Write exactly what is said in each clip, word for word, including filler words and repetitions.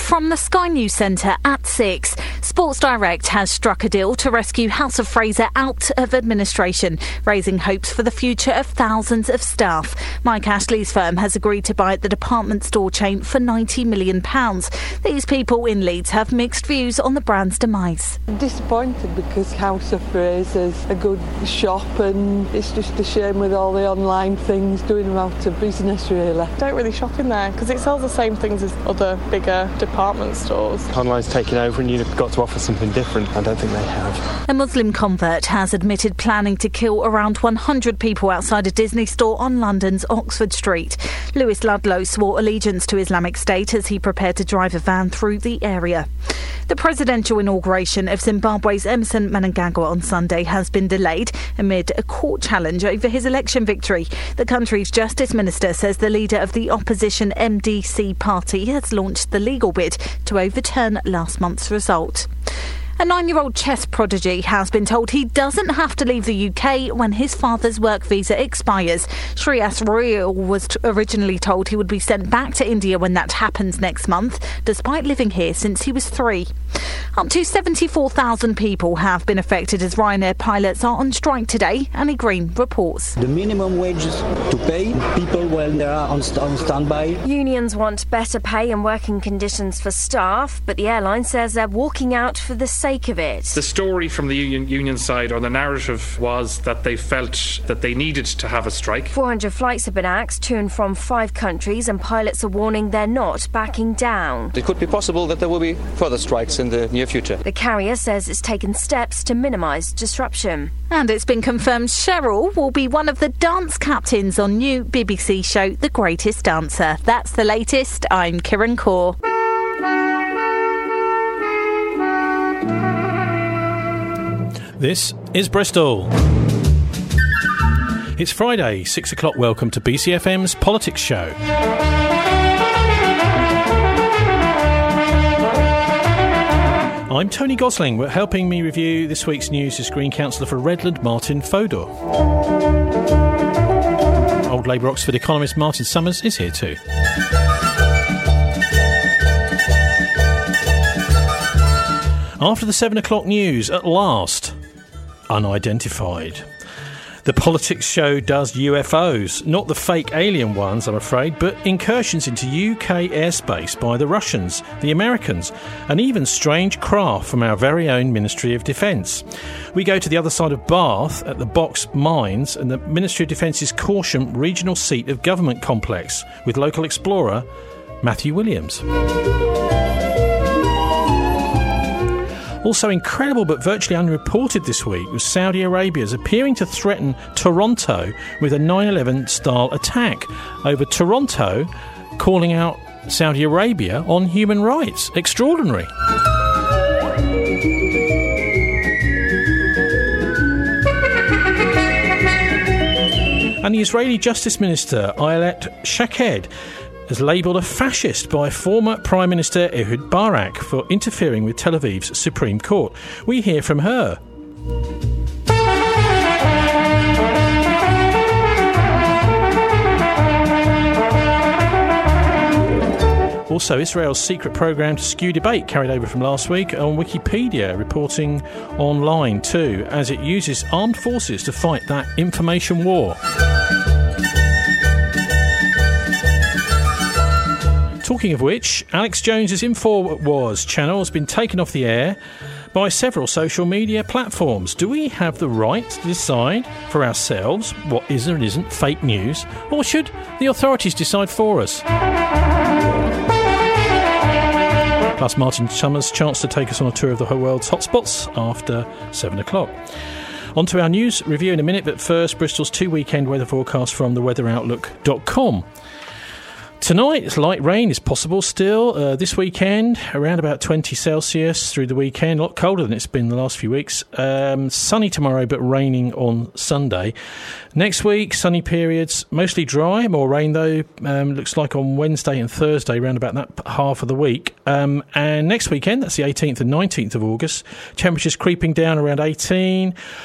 from the Sky News Centre at six. Sports Direct has struck a deal to rescue House of Fraser out of administration, raising hopes for the future of thousands of staff. Mike Ashley's firm has agreed to buy the department store chain for ninety million pounds. These people in Leeds have mixed views on the brand's demise. I'm disappointed because House of Fraser's a good shop and it's just a shame with all the online things doing them out of business, really. I don't really shop in there because it sells the same things as other bigger department stores. Online's taken over and you've got to offer something different. I don't think they have. A Muslim convert has admitted planning to kill around one hundred people outside a Disney store on London's Oxford Street. Lewis Ludlow swore allegiance to Islamic State as he prepared to drive a van through the area. The presidential inauguration of Zimbabwe's Emmerson Mnangagwa on Sunday has been delayed amid a court challenge over his election victory. The country's Justice Minister says the leader of the opposition M D C party has launched the legal bid to overturn last month's result. A nine-year-old chess prodigy has been told he doesn't have to leave the U K when his father's work visa expires. Shreyas Royal was t- originally told he would be sent back to India when that happens next month, despite living here since he was three. Up to seventy-four thousand people have been affected as Ryanair pilots are on strike today, Annie Green reports. The minimum wages to pay people when they are on, st- on standby. Unions want better pay and working conditions for staff, but the airline says they're walking out for the sake of it. The story from the union, union side, or the narrative, was that they felt that they needed to have a strike. four hundred flights have been axed to and from five countries, and pilots are warning they're not backing down. It could be possible that there will be further strikes in the near future. The carrier says it's taken steps to minimise disruption. And it's been confirmed Cheryl will be one of the dance captains on new B B C show The Greatest Dancer. That's the latest. I'm Kieran Kaur. This is Bristol. It's Friday, six o'clock. Welcome to B C F M's Politics Show. I'm Tony Gosling. We're helping me review this week's news is Green Councillor for Redland, Martin Fodor. Old Labour Oxford economist Martin Summers is here too. After the seven o'clock news, at last, unidentified. The Politics Show does U F Os, not the fake alien ones, I'm afraid, but incursions into U K airspace by the Russians, the Americans, and even strange craft from our very own Ministry of Defence. We go to the other side of Bath at the Box Mines and the Ministry of Defence's Corsham regional seat of government complex with local explorer Matthew Williams. Also incredible but virtually unreported this week was Saudi Arabia's appearing to threaten Toronto with a nine eleven style attack over Toronto, calling out Saudi Arabia on human rights. Extraordinary. And the Israeli Justice Minister Ayelet Shaked has labelled a fascist by former Prime Minister Ehud Barak for interfering with Tel Aviv's Supreme Court. We hear from her. Also, Israel's secret programme to skew debate carried over from last week on Wikipedia, reporting online too, as it uses armed forces to fight that information war. Talking of which, Alex Jones's InfoWars channel has been taken off the air by several social media platforms. Do we have the right to decide for ourselves what is and isn't fake news, or should the authorities decide for us? Plus, Martin Summers' chance to take us on a tour of the whole world's hotspots after seven o'clock. On to our news review in a minute, but first, Bristol's two-weekend weather forecast from the weather outlook dot com. Tonight, light rain is possible still. Uh, this weekend, around about twenty Celsius through the weekend. A lot colder than it's been the last few weeks. Um, sunny tomorrow, but raining on Sunday. Next week, sunny periods, mostly dry. More rain, though. Um, looks like on Wednesday and Thursday, around about that half of the week. Um, and next weekend, that's the eighteenth and nineteenth of August. Temperatures creeping down around eighteen.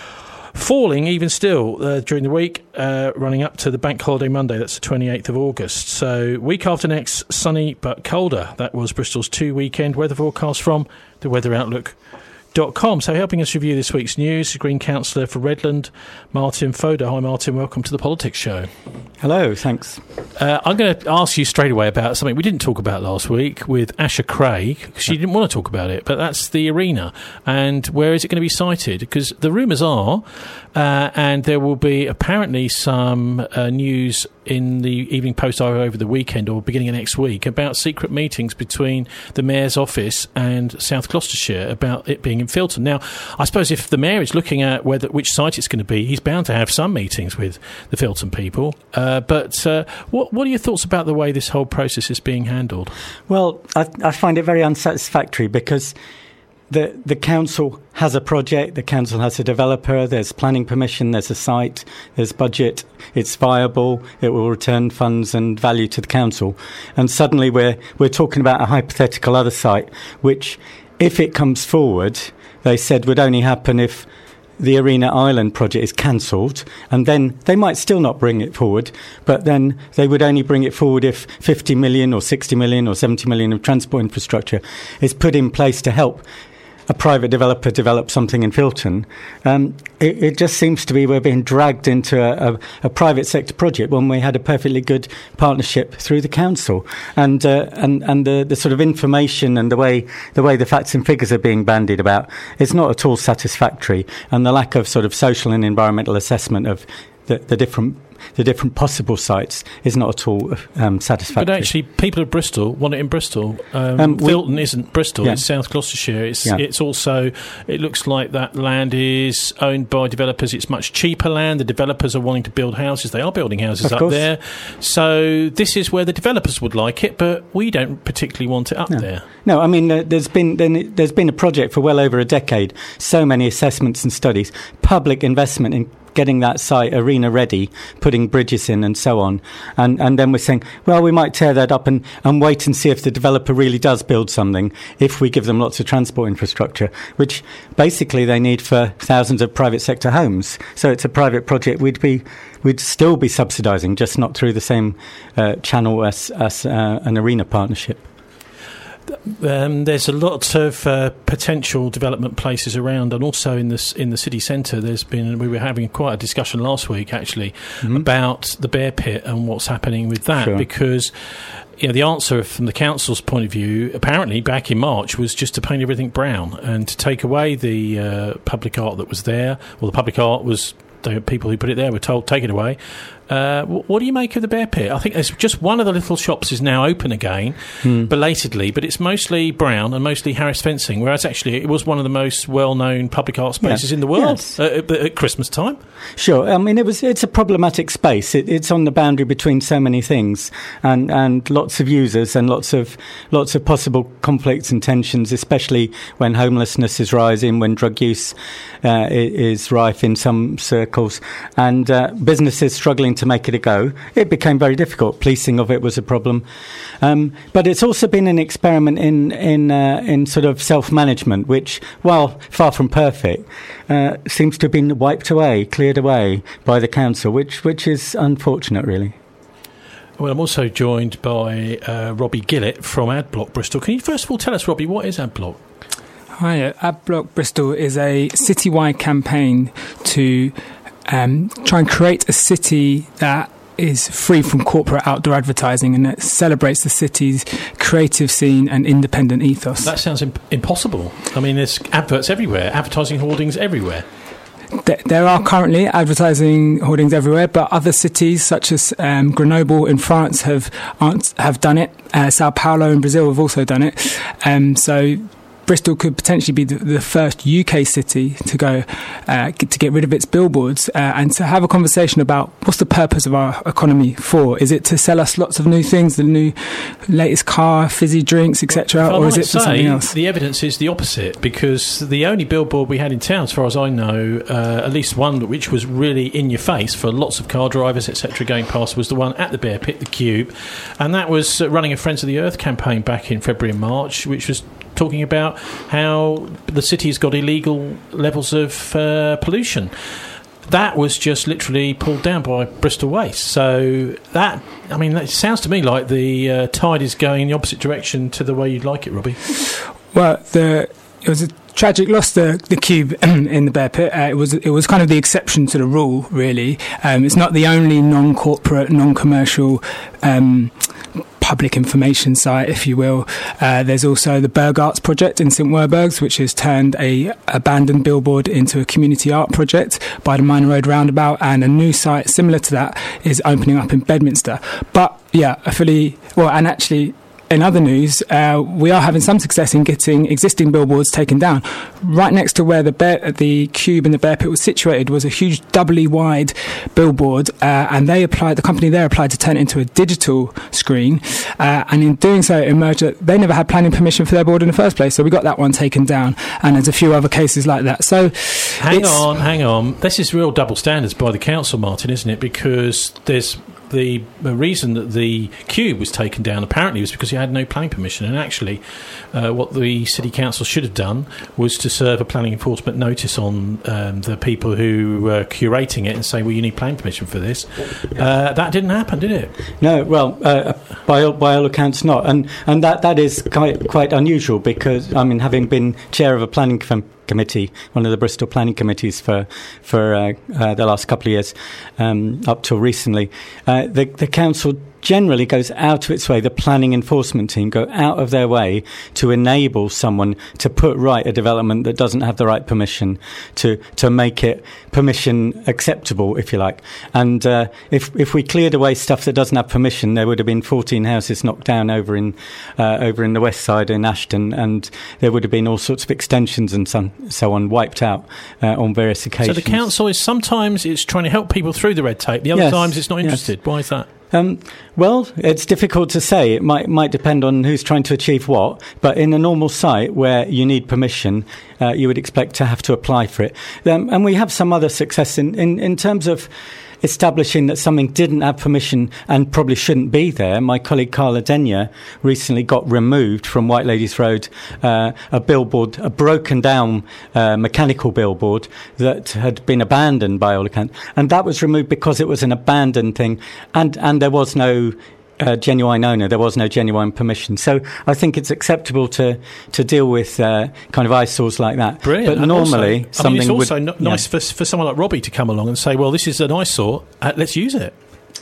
falling even still uh, during the week, uh, running up to the bank holiday Monday. That's the twenty-eighth of August. So week after next, sunny but colder. That was Bristol's two weekend weather forecast from the weather outlook dot com. So helping us review this week's news, Green Councillor for Redland, Martin Fodor. Hi Martin, welcome to the Politics Show. Hello, thanks. Uh, I'm going to ask you straight away about something we didn't talk about last week with Asher Craig, because she didn't want to talk about it, but that's the arena. And where is it going to be sited? Because the rumours are, uh, and there will be apparently some uh, news in the Evening Post over the weekend or beginning of next week about secret meetings between the Mayor's office and South Gloucestershire about it being in Filton. Now, I suppose if the Mayor is looking at whether which site it's going to be, he's bound to have some meetings with the Filton people. Uh, but uh, what, what are your thoughts about the way this whole process is being handled? Well, I, I find it very unsatisfactory because the the council has a project, the council has a developer, there's planning permission, there's a site, there's budget, it's viable, it will return funds and value to the council. And suddenly we're we're talking about a hypothetical other site, which, if it comes forward, they said would only happen if the Arena Island project is cancelled, and then they might still not bring it forward, but then they would only bring it forward if fifty million or sixty million or seventy million of transport infrastructure is put in place to help a private developer develop something in Filton. Um, it, it just seems to be we're being dragged into a, a, a private sector project when we had a perfectly good partnership through the council. And uh, and and the, the sort of information and the way the way the facts and figures are being bandied about is not at all satisfactory. And the lack of sort of social and environmental assessment of the, the different the different possible sites is not at all um, satisfactory. But actually, people of Bristol want it in Bristol. Um, um, Filton isn't Bristol, yeah. It's South Gloucestershire. It's, yeah. it's also, it looks like that land is owned by developers. It's much cheaper land. The developers are wanting to build houses. They are building houses of up course. there. So this is where the developers would like it, but we don't particularly want it up no. there. No, I mean, uh, there's been there's been a project for well over a decade, so many assessments and studies, public investment in getting that site arena ready, putting bridges in and so on. And and then we're saying, well, we might tear that up and, and wait and see if the developer really does build something if we give them lots of transport infrastructure, which basically they need for thousands of private sector homes. So it's a private project we'd be we'd still be subsidising, just not through the same uh, channel as, as uh, an arena partnership. Um, there's a lot of uh, potential development places around, and also in the in the city centre. There's been we were having quite a discussion last week, actually, mm-hmm. about the Bear Pit and what's happening with that. Sure. Because you know, the answer from the council's point of view, apparently back in March, was just to paint everything brown and to take away the uh, public art that was there. Well, the public art was. The people who put it there were told, take it away. Uh, what do you make of the Bear Pit? I think there's just one of the little shops is now open again, hmm. belatedly, but it's mostly brown and mostly Harris fencing, whereas actually it was one of the most well-known public art spaces yeah. in the world yes. at, at Christmas time. Sure. I mean, it was it's a problematic space. It, it's on the boundary between so many things, and, and lots of users and lots of lots of possible conflicts and tensions, especially when homelessness is rising, when drug use uh, is rife in some circles, and uh, businesses struggling to to make it a go. It became very difficult. Policing of it was a problem. Um, but it's also been an experiment in in uh, in sort of self-management, which, while far from perfect, uh, seems to have been wiped away, cleared away by the council, which which is unfortunate, really. Well, I'm also joined by uh, Robbie Gillett from Adblock Bristol. Can you first of all tell us, Robbie, what is Adblock? Hi, Adblock Bristol is a citywide campaign to Um, try and create a city that is free from corporate outdoor advertising and that celebrates the city's creative scene and independent ethos. That sounds imp- impossible. I mean, there's adverts everywhere, advertising hoardings everywhere. Th- there are currently advertising hoardings everywhere, but other cities such as um, Grenoble in France have have done it. Uh, Sao Paulo in Brazil have also done it. Um, so Bristol could potentially be the, the first U K city to go uh, get, to get rid of its billboards uh, and to have a conversation about what's the purpose of our economy for. Is it to sell us lots of new things, the new latest car, fizzy drinks, et cetera, or is it for something else? The evidence is the opposite, because the only billboard we had in town, as far as I know, uh, at least one which was really in your face for lots of car drivers, et cetera, going past, was the one at the Bear Pit, the Cube, and that was uh, running a Friends of the Earth campaign back in February and March, which was talking about how the city's got illegal levels of uh, pollution. that was just literally pulled down by Bristol Waste. So that, I mean, that sounds to me like the uh, tide is going in the opposite direction to the way you'd like it, Robbie. Well, the it was a tragic loss, the the Cube in the Bear Pit. Uh, it was it was kind of the exception to the rule, really. Um, it's not the only non-corporate, non-commercial Um, public information site, if you will. Uh, there's also the Berg Arts project in St Werburgh's, which has turned a abandoned billboard into a community art project by the Minor Road roundabout, and a new site similar to that is opening up in Bedminster. But yeah, I fully well, and actually, in other news, uh, we are having some success in getting existing billboards taken down. Right next to where the bear, the Cube and the Bear Pit was situated was a huge doubly wide billboard, uh, and they applied. The company there applied to turn it into a digital screen, uh, and in doing so, it emerged that they never had planning permission for their board in the first place. So we got that one taken down, and there's a few other cases like that. So, hang on, hang on. This is real double standards by the council, Martin, isn't it? Because there's The, the reason that the Cube was taken down apparently was because it had no planning permission, and actually uh, what the City Council should have done was to serve a planning enforcement notice on um, the people who were curating it and say, well, you need planning permission for this. Uh, that didn't happen, did it? No, well, uh, by, all, by all accounts not, and and that, that is quite, quite unusual, because, I mean, having been chair of a planning com- committee, one of the Bristol planning committees for for uh, uh, the last couple of years, um, up till recently, uh, the, the council generally goes out of its way, the planning enforcement team go out of their way to enable someone to put right a development that doesn't have the right permission, to to make it permission acceptable, if you like. And uh, if if we cleared away stuff that doesn't have permission, there would have been fourteen houses knocked down over in uh, over in the west side in Ashton, and there would have been all sorts of extensions and so, so on wiped out uh, on various occasions. So the council is sometimes it's trying to help people through the red tape, the other yes, times it's not interested. Yes. Why is that? Um, well, it's difficult to say. It might might depend on who's trying to achieve what. But in a normal site where you need permission, uh, you would expect to have to apply for it. Um, and we have some other success in, in, in terms of establishing that something didn't have permission and probably shouldn't be there. My colleague Carla Denyer recently got removed from White Ladies Road, uh, a billboard, a broken down uh, mechanical billboard that had been abandoned by all accounts, and that was removed because it was an abandoned thing, and and there was no Uh, genuine owner, there was no genuine permission. So I think it's acceptable to to deal with uh, kind of eyesores like that. Brilliant. But and normally, also, something I mean, it's also would, n- nice yeah. for for someone like Robbie to come along and say, "Well, this is an eyesore. Uh, let's use it."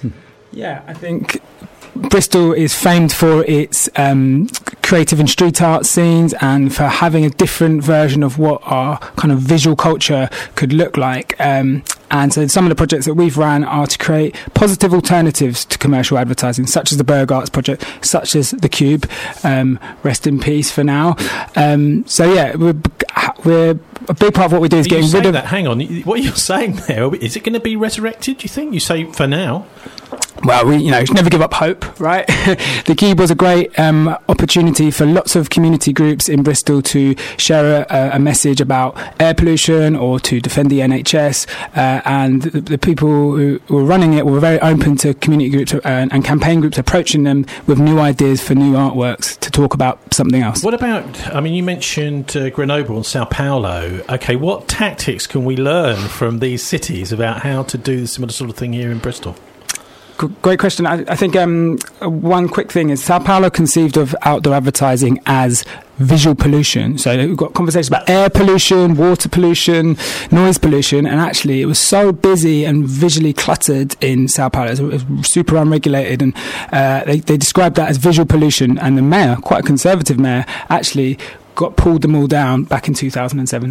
Yeah, I think Bristol is famed for its um, creative and street art scenes, and for having a different version of what our kind of visual culture could look like. Um, and so some of the projects that we've ran are to create positive alternatives to commercial advertising, such as the Berg Arts project, such as the Cube. Um, rest in peace for now. Um, so yeah, we're, we're a big part of what we do is Are getting rid of that. Hang on, what you're saying there, is it going to be resurrected? Do you think? You say for now. Well, we, you know, never give up hope, right? The Cube was a great um, opportunity for lots of community groups in Bristol to share a, a message about air pollution or to defend the N H S. Uh, and the, the people who were running it were very open to community groups and, and campaign groups approaching them with new ideas for new artworks to talk about something else. What about, I mean, you mentioned uh, Grenoble and Sao Paulo. Okay, what tactics can we learn from these cities about how to do this similar sort of thing here in Bristol? Great question. I, I think um, one quick thing is Sao Paulo conceived of outdoor advertising as visual pollution. So we've got conversations about air pollution, water pollution, noise pollution, and actually it was so busy and visually cluttered in Sao Paulo. It was super unregulated, and uh, they, they described that as visual pollution, and the mayor, quite a conservative mayor, actually got pulled them all down back in two thousand seven.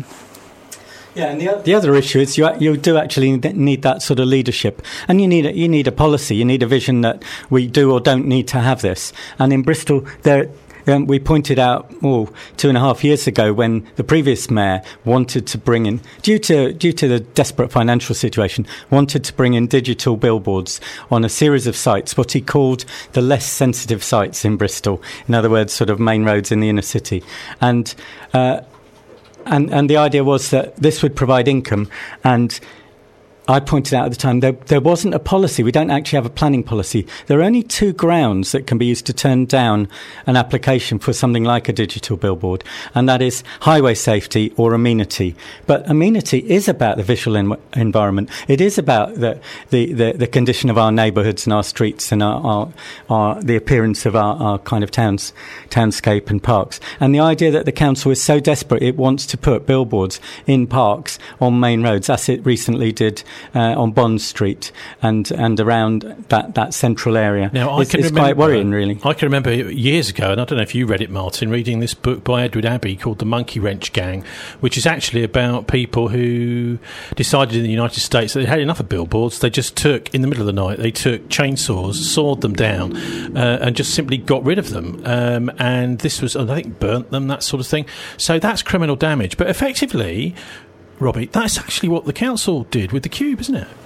Yeah, and the, the other issue is you you do actually need that sort of leadership, and you need a, you need a policy, you need a vision that we do or don't need to have this. And in Bristol, there um, we pointed out oh, two and a half years ago when the previous mayor wanted to bring in, due to due to the desperate financial situation, wanted to bring in digital billboards on a series of sites, what he called the less sensitive sites in Bristol. In other words, sort of main roads in the inner city, and. Uh, And, and the idea was that this would provide income, and I pointed out at the time there, there wasn't a policy. We don't actually have a planning policy. There are only two grounds that can be used to turn down an application for something like a digital billboard, and that is highway safety or amenity. But amenity is about the visual en- environment. It is about the, the, the, the condition of our neighbourhoods and our streets and our, our, our the appearance of our, our kind of towns, townscape and parks. And the idea that the council is so desperate it wants to put billboards in parks on main roads, as it recently did Uh, on Bond Street and and around that, that central area. Now, I it's, can it's remember, quite worrying, really. I can remember years ago, and I don't know if you read it, Martin, reading this book by Edward Abbey called The Monkey Wrench Gang, which is actually about people who decided in the United States that they had enough of billboards. They just took, in the middle of the night, they took chainsaws, sawed them down, uh, and just simply got rid of them. Um, and this was, I think, burnt them, that sort of thing. So that's criminal damage. But effectively, Robbie, that's actually what the council did with the Cube, isn't it?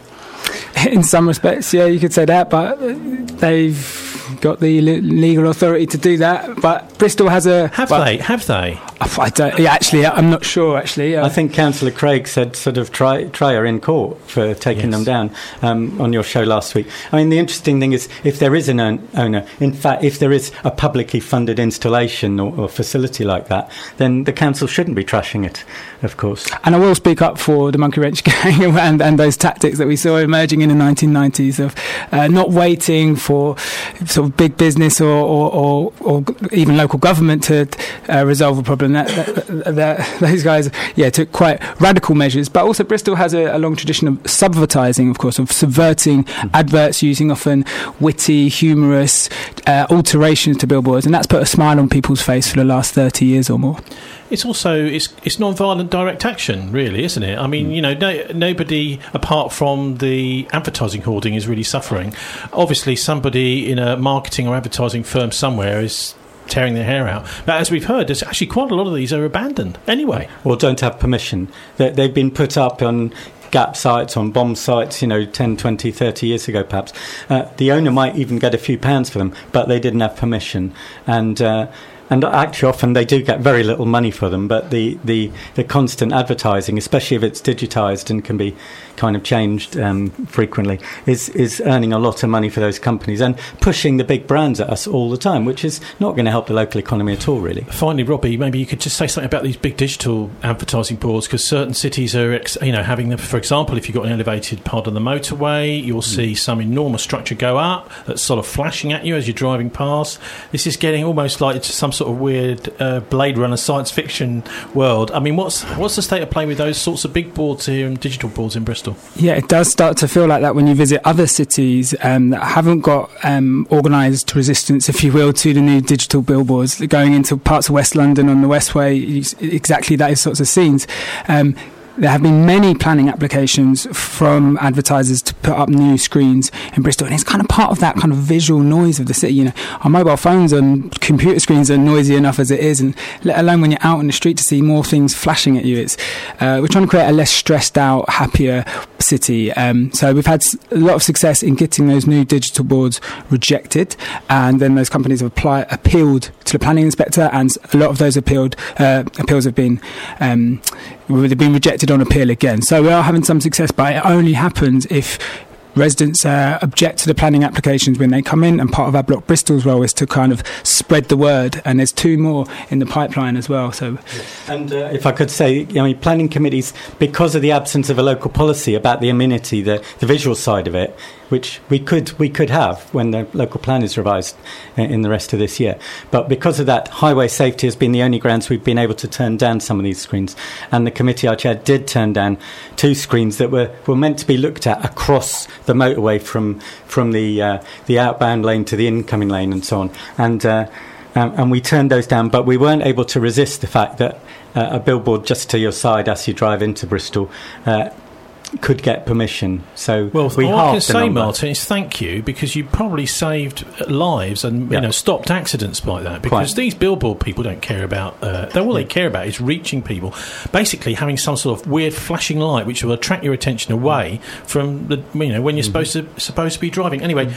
In some respects, yeah, you could say that, but they've got the le- legal authority to do that. But Bristol has a... Have well, they? Have they? I don't, yeah, actually, I'm not sure, actually. Uh, I think Councillor Craig said sort of try, try her in court for taking yes. them down um, on your show last week. I mean, the interesting thing is, if there is an own, owner, in fact, if there is a publicly funded installation or, or facility like that, then the council shouldn't be trashing it, of course. And I will speak up for the Monkey Wrench Gang and, and those tactics that we saw emerging in the nineteen nineties of uh, not waiting for sort of big business or, or, or, or even local government to uh, resolve a problem. That, that, that, those guys, yeah, took quite radical measures. But also Bristol has a, a long tradition of subvertising, of course, of subverting mm. adverts using often witty, humorous uh, alterations to billboards, and that's put a smile on people's face for the last thirty years or more. It's also it's it's non-violent direct action, really, isn't it? I mean, you know, no, nobody apart from the advertising hoarding is really suffering. Obviously, somebody in a marketing or advertising firm somewhere is tearing their hair out. But as we've heard, there's actually quite a lot of these are abandoned anyway. Or don't have permission. They, they've been put up on gap sites, on bomb sites, you know, ten, twenty, thirty years ago perhaps. Uh, the owner might even get a few pounds for them, but they didn't have permission. And... Uh, And actually, often they do get very little money for them, but the, the, the constant advertising, especially if it's digitised and can be kind of changed um, frequently, is, is earning a lot of money for those companies and pushing the big brands at us all the time, which is not going to help the local economy at all, really. Finally, Robbie, maybe you could just say something about these big digital advertising boards, because certain cities are, ex- you know, having them. For example, if you've got an elevated part of the motorway, you'll mm. see some enormous structure go up that's sort of flashing at you as you're driving past. This is getting almost like it's some sort of weird uh, Blade Runner science fiction world. I mean, what's what's the state of play with those sorts of big boards here and digital boards in Bristol? Yeah, it does start to feel like that when you visit other cities um, that haven't got um, organised resistance, if you will, to the new digital billboards. Going into parts of West London on the Westway, exactly those sorts of scenes. Um, There have been many planning applications from advertisers to put up new screens in Bristol, and it's kind of part of that kind of visual noise of the city. You know, our mobile phones and computer screens are noisy enough as it is, and let alone when you're out in the street to see more things flashing at you. It's uh, we're trying to create a less stressed out, happier city. Um, so we've had a lot of success in getting those new digital boards rejected, and then those companies have applied, appealed to the planning inspector, and a lot of those appealed uh, appeals have been um, they've been rejected on appeal again. So we are having some success, but it only happens if residents uh, object to the planning applications when they come in, and part of our Block Bristol's role is to kind of spread the word, and there's two more in the pipeline as well. So, and uh, if I could say, I mean, planning committees, because of the absence of a local policy about the amenity, the, the visual side of it, which we could we could have when the local plan is revised in the rest of this year. But because of that, highway safety has been the only grounds we've been able to turn down some of these screens. And the committee I chaired did turn down two screens that were, were meant to be looked at across the motorway from from the uh, the outbound lane to the incoming lane and so on. And uh, um, and we turned those down, but we weren't able to resist the fact that uh, a billboard just to your side as you drive into Bristol uh, could get permission. So well, we all I can say, number. Martin, is thank you, because you probably saved lives and you yeah. know stopped accidents by that. Because Quite. These billboard people don't care about. Uh, they, all they care about is reaching people, basically having some sort of weird flashing light which will attract your attention away from the you know when you're mm-hmm. supposed to supposed to be driving. Anyway. Mm-hmm.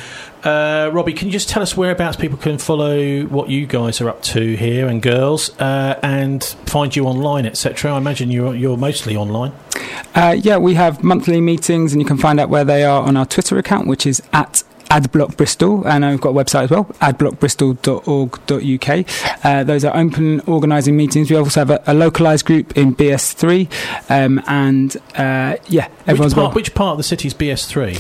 Uh, Robbie, can you just tell us whereabouts people can follow what you guys are up to here and girls, uh, and find you online, et cetera? I imagine you're you're mostly online. Uh, yeah, we have monthly meetings, and you can find out where they are on our Twitter account, which is at Adblock Bristol, and I've got a website as well, adblock bristol dot org dot U K. Uh, those are open organising meetings. We also have a, a localised group in B S three, um, and uh, yeah, everyone's which part, got... which part of the city is B S three?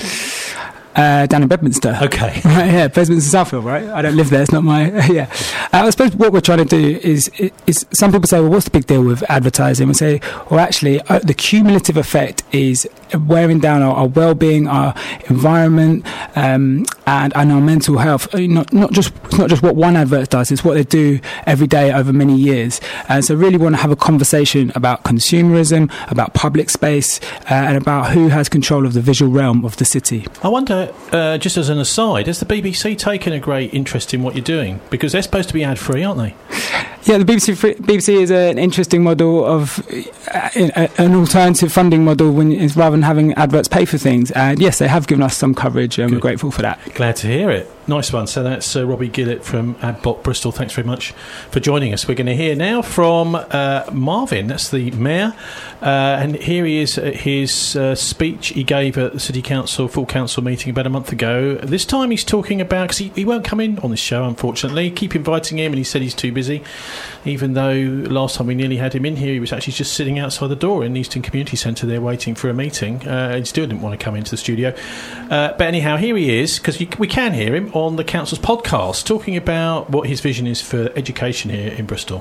Uh, down in Bedminster. Okay. Right, yeah, Bedminster Southfield, right? I don't live there, it's not my... yeah. Uh, I suppose what we're trying to do is, is... Some people say, well, what's the big deal with advertising? We say, well, actually, uh, the cumulative effect is wearing down our, our well-being, our environment, um, and, and our mental health. Not, not just It's not just what one advert does, it's what they do every day over many years. And so really want to have a conversation about consumerism, about public space, uh, and about who has control of the visual realm of the city. I wonder, uh, just as an aside, has the B B C taken a great interest in what you're doing? Because they're supposed to be ad-free, aren't they? Yeah, the B B C, free, B B C is an interesting model of uh, an alternative funding model when it's rather than having adverts pay for things. And yes, they have given us some coverage, and Good. We're grateful for that. Glad to hear it. Nice one. So that's uh, Robbie Gillett from Adblock Bristol. Thanks very much for joining us. We're going to hear now from uh, Marvin. That's the mayor, uh, and here he is at his uh, speech he gave at the City Council full council meeting about a month ago. This time he's talking about, because he, he won't come in on this show, unfortunately. Keep inviting him, and he said he's too busy. Even though last time we nearly had him in here, he was actually just sitting outside the door in the Easton Community Centre there waiting for a meeting. Uh, he still didn't want to come into the studio. Uh, but anyhow, here he is, because we can hear him on the council's podcast, talking about what his vision is for education here in Bristol.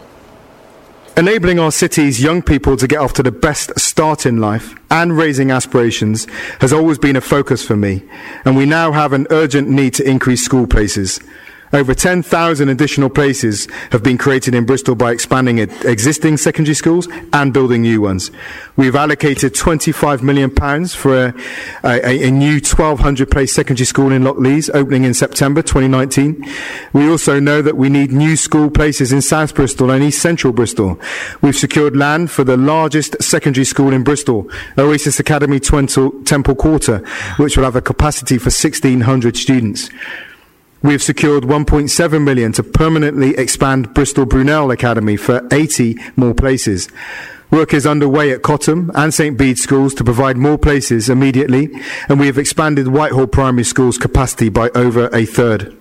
Enabling our city's young people to get off to the best start in life and raising aspirations has always been a focus for me, and we now have an urgent need to increase school places. Over ten thousand additional places have been created in Bristol by expanding existing secondary schools and building new ones. We've allocated twenty-five million pounds for a, a, a new twelve hundred place secondary school in Lockleys, opening in September twenty nineteen. We also know that we need new school places in South Bristol and East Central Bristol. We've secured land for the largest secondary school in Bristol, Oasis Academy Temple Quarter, which will have a capacity for sixteen hundred students. We have secured one point seven million pounds to permanently expand Bristol Brunel Academy for eighty more places. Work is underway at Cottam and St Bede schools to provide more places immediately, and we have expanded Whitehall Primary School's capacity by over a third.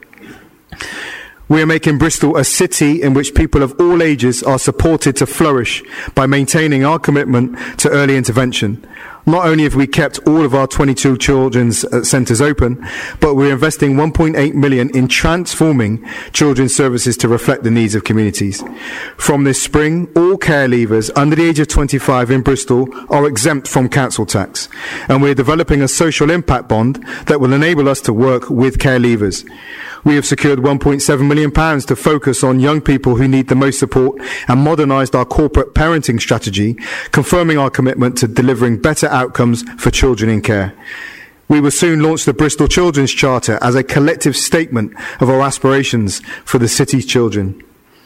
We are making Bristol a city in which people of all ages are supported to flourish by maintaining our commitment to early intervention. Not only have we kept all of our twenty-two children's uh, centres open, but we're investing one point eight million pounds in transforming children's services to reflect the needs of communities. From this spring, all care leavers under the age of twenty-five in Bristol are exempt from council tax, and we're developing a social impact bond that will enable us to work with care leavers. We have secured one point seven million pounds to focus on young people who need the most support and modernised our corporate parenting strategy, confirming our commitment to delivering better outcomes for children in care. We will soon launch the Bristol Children's Charter as a collective statement of our aspirations for the city's children.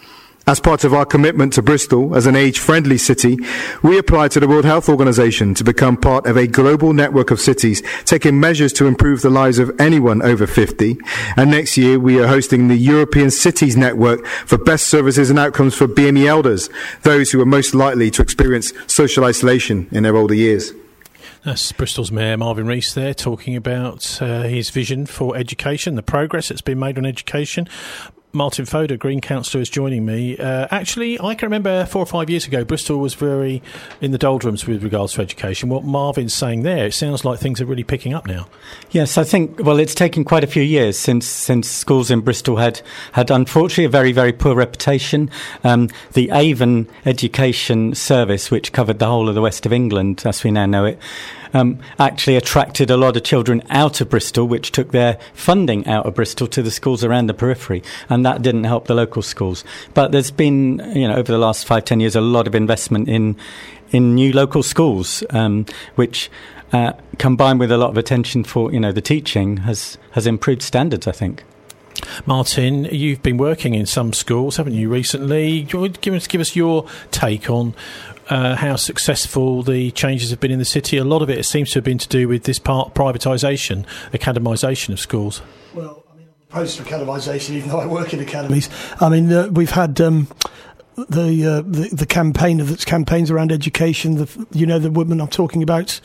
As part of our commitment to Bristol as an age-friendly city, we applied to the World Health Organization to become part of a global network of cities taking measures to improve the lives of anyone over fifty. And next year, we are hosting the European Cities Network for best services and outcomes for B M E elders, those who are most likely to experience social isolation in their older years. That's Bristol's Mayor Marvin Rees there talking about uh, his vision for education, the progress that's been made on education. Martin Foda, Green Councillor, is joining me. Uh, actually, I can remember four or five years ago, Bristol was very in the doldrums with regards to education. What Marvin's saying there, it sounds like things are really picking up now. Yes, I think, well, it's taken quite a few years since since schools in Bristol had, had unfortunately, a very, very poor reputation. Um, the Avon Education Service, which covered the whole of the west of England, as we now know it, Um, actually attracted a lot of children out of Bristol, which took their funding out of Bristol to the schools around the periphery, and that didn't help the local schools. But there's been, you know, over the last five, ten years, a lot of investment in in new local schools, um, which uh, combined with a lot of attention for, you know, the teaching has has improved standards, I think. Martin, you've been working in some schools, haven't you, recently? Do you want to give us, give us your take on Uh, how successful the changes have been in the city? A lot of it seems to have been to do with this part privatisation, academisation of schools. Well, I mean, Opposed to academisation, even though I work in academies. I mean, uh, we've had um, the, uh, the the campaign of campaigns around education. The, you know, the woman I'm talking about.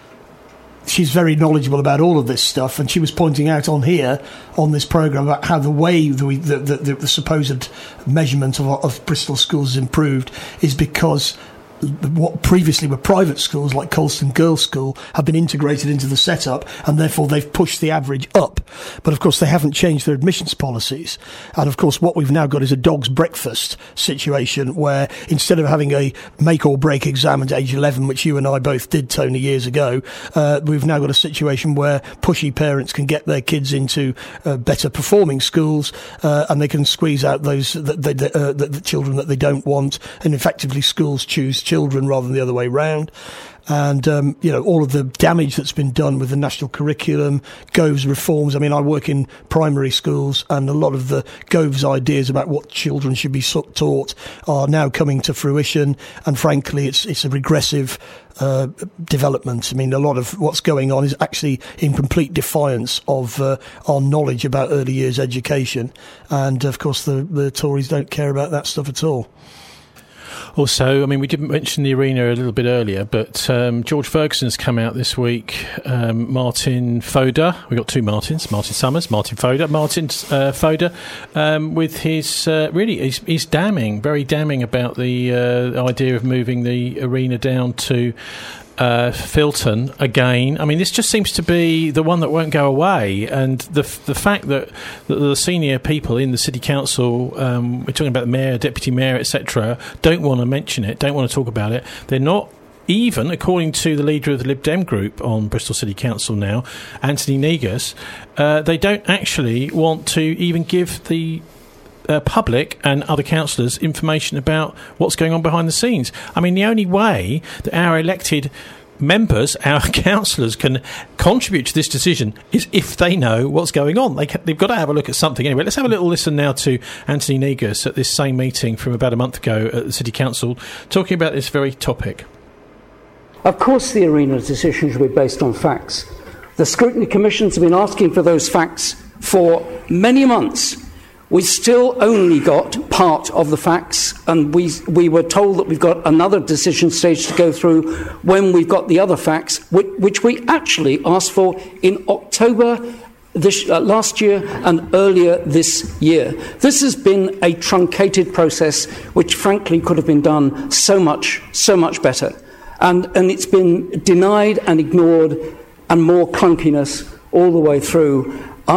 She's very knowledgeable about all of this stuff, and she was pointing out on here, on this programme, about how the way the the, the, the supposed measurement of, of Bristol schools has improved is because what previously were private schools like Colston Girls' School have been integrated into the setup, and therefore they've pushed the average up. But of course they haven't changed their admissions policies, and of course what we've now got is a dog's breakfast situation where instead of having a make or break exam at age eleven, which you and I both did, Tony, years ago, uh, we've now got a situation where pushy parents can get their kids into uh, better performing schools, uh, and they can squeeze out those the, the, the, uh, the, the children that they don't want, and effectively schools choose children rather than the other way round. And, um, you know, all of the damage that's been done with the national curriculum, Gove's reforms. I mean, I work in primary schools, and a lot of the Gove's ideas about what children should be taught are now coming to fruition. And frankly, it's it's a regressive uh, development. I mean, a lot of what's going on is actually in complete defiance of uh, our knowledge about early years education. And, of course, the, the Tories don't care about that stuff at all. Also, I mean, we didn't mention the arena a little bit earlier, but um, George Ferguson's come out this week. Um, Martin Foda, we've got two Martins, Martin Summers, Martin Foda, Martin uh, Foda, um, with his, uh, really, he's, he's damning, very damning about the uh, idea of moving the arena down to Uh, Filton again. I mean, this just seems to be the one that won't go away, and the the fact that, that the senior people in the city council, um, we're talking about the mayor, deputy mayor, et cetera, don't want to mention it, don't want to talk about it. They're not even, according to the leader of the Lib Dem group on Bristol City Council now, Anthony Negus, uh, they don't actually want to even give the Uh, public and other councillors information about what's going on behind the scenes. I mean, the only way that our elected members, our councillors, can contribute to this decision is if they know what's going on. They can, they've got to have a look at something. Anyway, let's have a little listen now to Anthony Negus at this same meeting from about a month ago at the City Council, talking about this very topic. Of course the arena decision should be based on facts. The Scrutiny Commissions have been asking for those facts for many months. We still only got part of the facts, and we we were told that we've got another decision stage to go through when we've got the other facts, which, which we actually asked for in October this, uh, last year and earlier this year. This has been a truncated process, which frankly could have been done so much, so much better. And, and it's been denied and ignored, and more clunkiness all the way through.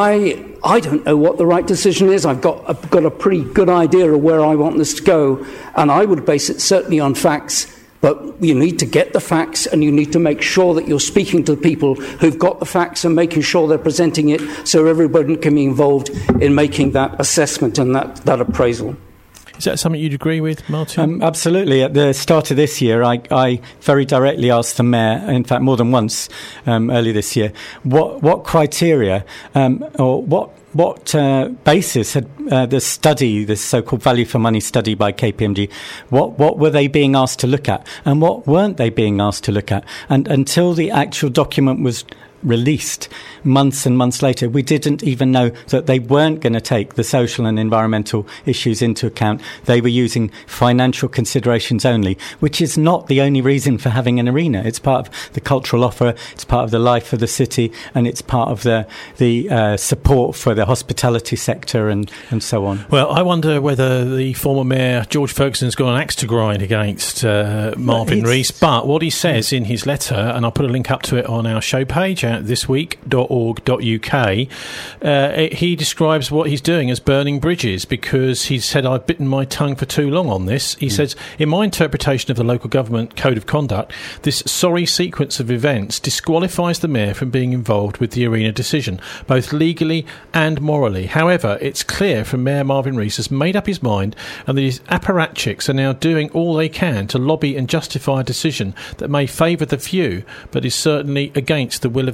I I don't know what the right decision is. I've got I've got a pretty good idea of where I want this to go, and I would base it certainly on facts. But you need to get the facts, and you need to make sure that you're speaking to the people who've got the facts and making sure they're presenting it so everybody can be involved in making that assessment and that, that appraisal. Is that something you'd agree with, Martin? Um, absolutely. At the start of this year, I, I very directly asked the Mayor, in fact more than once um, early this year, what, what criteria um, or what what uh, basis had uh, the study, this so-called value for money study by K P M G, what, what were they being asked to look at and what weren't they being asked to look at? And until the actual document was released months and months later, we didn't even know that they weren't going to take the social and environmental issues into account. They were using financial considerations only, which is not the only reason for having an arena. It's part of the cultural offer, it's part of the life of the city, and it's part of the the uh, support for the hospitality sector and, and so on. Well, I wonder whether the former mayor, George Ferguson's got an axe to grind against uh, Marvin Rees, but what he says in his letter, and I'll put a link up to it on our show page, this week dot org dot U K, uh, he describes what he's doing as burning bridges, because he said, I've bitten my tongue for too long on this. He mm. says, in my interpretation of the local government code of conduct, this sorry sequence of events disqualifies the mayor from being involved with the arena decision, both legally and morally. However, it's clear from Mayor Marvin Rees has made up his mind, and that his apparatchiks are now doing all they can to lobby and justify a decision that may favour the few, but is certainly against the will of the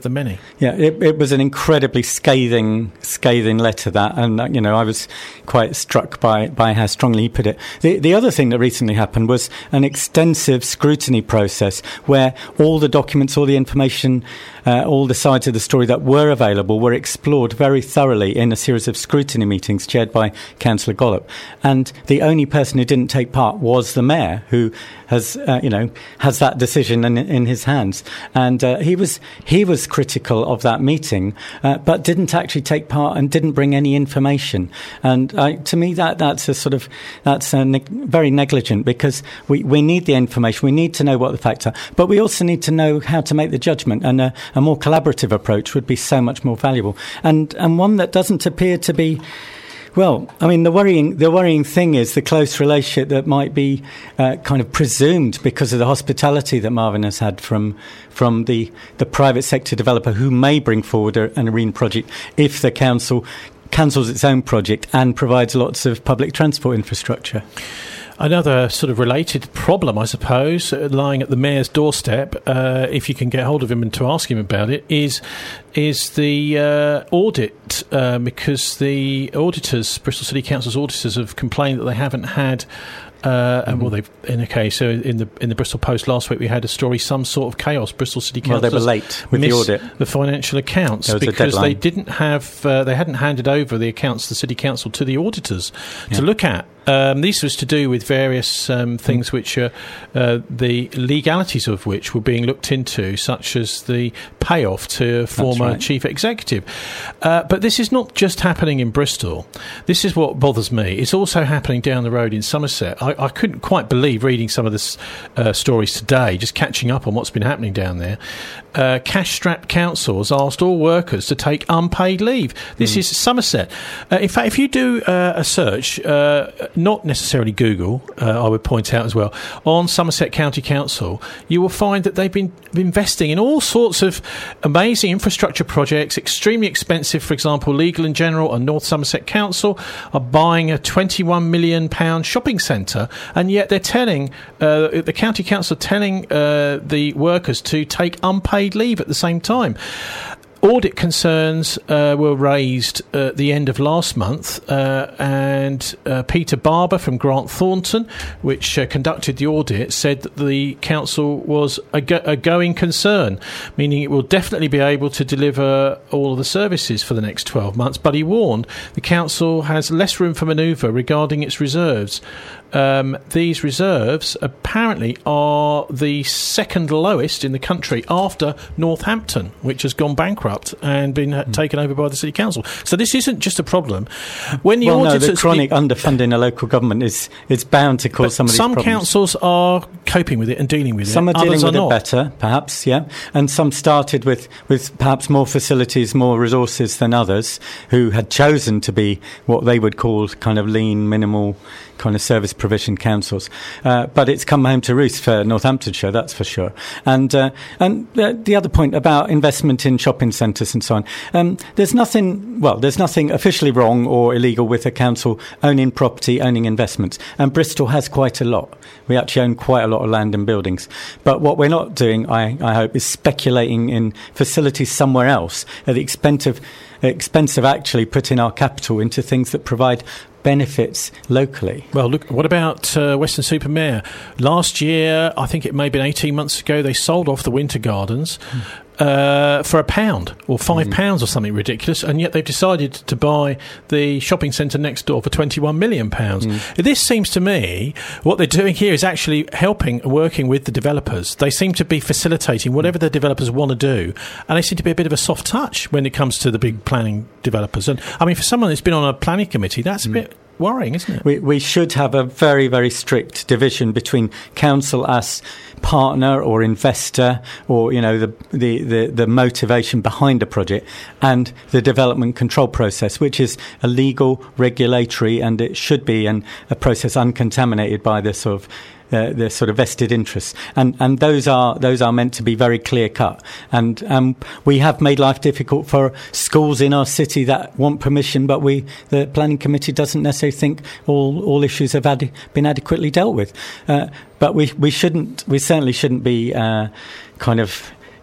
the many. Yeah, it, it was an incredibly scathing, scathing letter, that, and uh, you know, I was quite struck by, by how strongly he put it. The, the other thing that recently happened was an extensive scrutiny process where all the documents, all the information, uh, all the sides of the story that were available were explored very thoroughly in a series of scrutiny meetings chaired by Councillor Gollop. And the only person who didn't take part was the mayor, who has, uh, you know, has that decision in, in his hands. And uh, he was he was critical of that meeting, uh, but didn't actually take part and didn't bring any information. And uh, to me, that that's a sort of that's a ne- very negligent, because we, we need the information, we need to know what the facts are, but we also need to know how to make the judgment. And a, a more collaborative approach would be so much more valuable, and and one that doesn't appear to be. Well, I mean, the worrying the worrying thing is the close relationship that might be uh, kind of presumed because of the hospitality that Marvin has had from from the, the private sector developer who may bring forward a, an arena project if the council cancels its own project and provides lots of public transport infrastructure. Another sort of related problem, I suppose, uh, lying at the mayor's doorstep, uh, if you can get hold of him and to ask him about it, is is the uh, audit, uh, because the auditors, Bristol City Council's auditors, have complained that they haven't had. Uh, and well, they've in a case so in the in the Bristol Post last week we had a story, some sort of chaos. Bristol City Council. Well, they were late with the audit, the financial accounts, because they didn't have uh, they hadn't handed over the accounts to the City Council to the auditors yeah. to look at. Um, this was to do with various um, things which are uh, the legalities of which were being looked into, such as the payoff to a former right. chief executive. Uh, but this is not just happening in Bristol. This is what bothers me. It's also happening down the road in Somerset. I, I couldn't quite believe reading some of the uh, stories today, just catching up on what's been happening down there. Uh, cash-strapped councils asked all workers to take unpaid leave. This mm. is Somerset. Uh, in fact, if you do uh, a search, uh, not necessarily Google, uh, I would point out as well, on Somerset County Council, you will find that they've been investing in all sorts of amazing infrastructure projects, extremely expensive. For example, Legal and General and North Somerset Council are buying a twenty-one million pounds shopping centre, and yet they're telling, uh, the County Council are telling uh, the workers to take unpaid leave at the same time. Audit concerns uh, were raised at the end of last month, uh, and uh, Peter Barber from Grant Thornton, which uh, conducted the audit, said that the council was a, go- a going concern, meaning it will definitely be able to deliver all of the services for the next twelve months. But he warned the council has less room for manoeuvre regarding its reserves. Um, these reserves apparently are the second lowest in the country after Northampton, which has gone bankrupt and been uh, mm. taken over by the City Council. So this isn't just a problem. When the well, auditors, no, the chronic the, underfunding a local government is is bound to cause some of these some problems. Some councils are coping with it and dealing with some it. Some are dealing Others with are it not. better, perhaps, yeah. And some started with, with perhaps more facilities, more resources than others, who had chosen to be what they would call kind of lean, minimal kind of service provision councils, uh, but it's come home to roost for Northamptonshire, that's for sure. And uh, and uh, the other point about investment in shopping centres and so on, um, there's nothing well, there's nothing officially wrong or illegal with a council owning property, owning investments, and Bristol has quite a lot. We actually own quite a lot of land and buildings. But what we're not doing, I, I hope, is speculating in facilities somewhere else at the expense of, expense of actually putting our capital into things that provide benefits locally. Well, look, what about uh, Weston-super-Mare? Last year, I think it may have been eighteen months ago, they sold off the Winter Gardens mm. uh, for a pound or five mm. pounds or something ridiculous, and yet they've decided to buy the shopping centre next door for twenty-one million pounds. Mm. This seems to me, what they're doing here is actually helping, working with the developers. They seem to be facilitating whatever the developers want to do, and they seem to be a bit of a soft touch when it comes to the big planning developers. And I mean, for someone that's been on a planning committee, that's mm. a bit worrying, isn't it? We, we should have a very, very strict division between council as partner or investor, or you know the, the, the, the motivation behind a project, and the development control process, which is a legal, regulatory, and it should be an, a process uncontaminated by the sort of Uh, the sort of vested interests, and and those are those are meant to be very clear cut. And um, we have made life difficult for schools in our city that want permission, but we the planning committee doesn't necessarily think all all issues have ad- been adequately dealt with. Uh, but we we shouldn't we certainly shouldn't be uh, kind of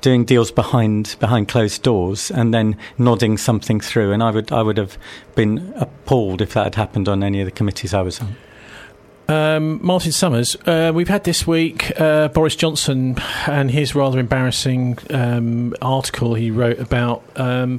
doing deals behind behind closed doors and then nodding something through. And I would I would have been appalled if that had happened on any of the committees I was on. Um, Martin Summers, uh, we've had this week uh, Boris Johnson and his rather embarrassing um, article he wrote about um,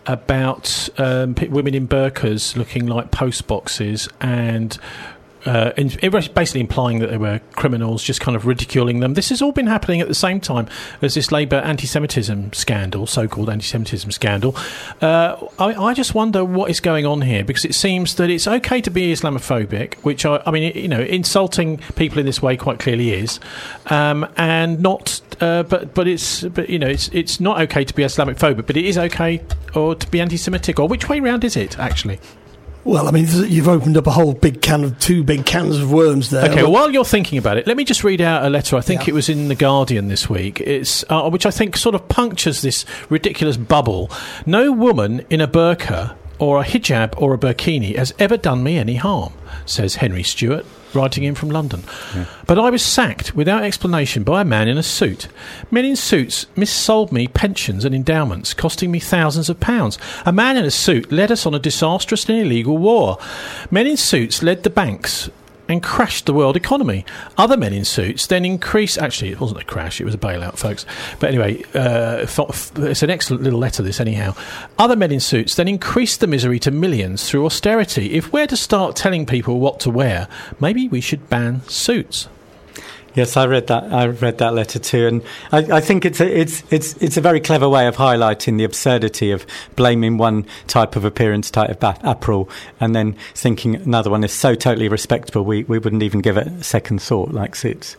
about um, p- women in burqas looking like post boxes and Uh, in, it was basically implying that they were criminals, just kind of ridiculing them. This has all been happening at the same time as this Labour anti-Semitism scandal, so-called anti-Semitism scandal. Uh, I, I just wonder what is going on here, because it seems that it's okay to be Islamophobic, which I, I mean, you know, insulting people in this way quite clearly is, um, and not. Uh, but but it's but you know it's it's not okay to be Islamophobic, but it is okay or to be anti-Semitic, or which way round is it actually? Well, I mean, you've opened up a whole big can of two big cans of worms there. Okay, well, while you're thinking about it, let me just read out a letter. I think yeah. it was in The Guardian this week. It's uh, which I think sort of punctures this ridiculous bubble. No woman in a burqa or a hijab or a burkini has ever done me any harm, says Henry Stewart, writing in from London. Yeah. But I was sacked without explanation by a man in a suit. Men in suits missold me pensions and endowments, costing me thousands of pounds. A man in a suit led us on a disastrous and illegal war. Men in suits led the banks and crashed the world economy. Other men in suits then increased... Actually, it wasn't a crash, it was a bailout, folks. But anyway, uh, it's an excellent little letter, this, anyhow. Other men in suits then increased the misery to millions through austerity. If we're to start telling people what to wear, maybe we should ban suits. Yes, I read that. I read that letter too, and I, I think it's a, it's it's it's a very clever way of highlighting the absurdity of blaming one type of appearance, type of apparel, and then thinking another one is so totally respectable we, we wouldn't even give it a second thought, like suits.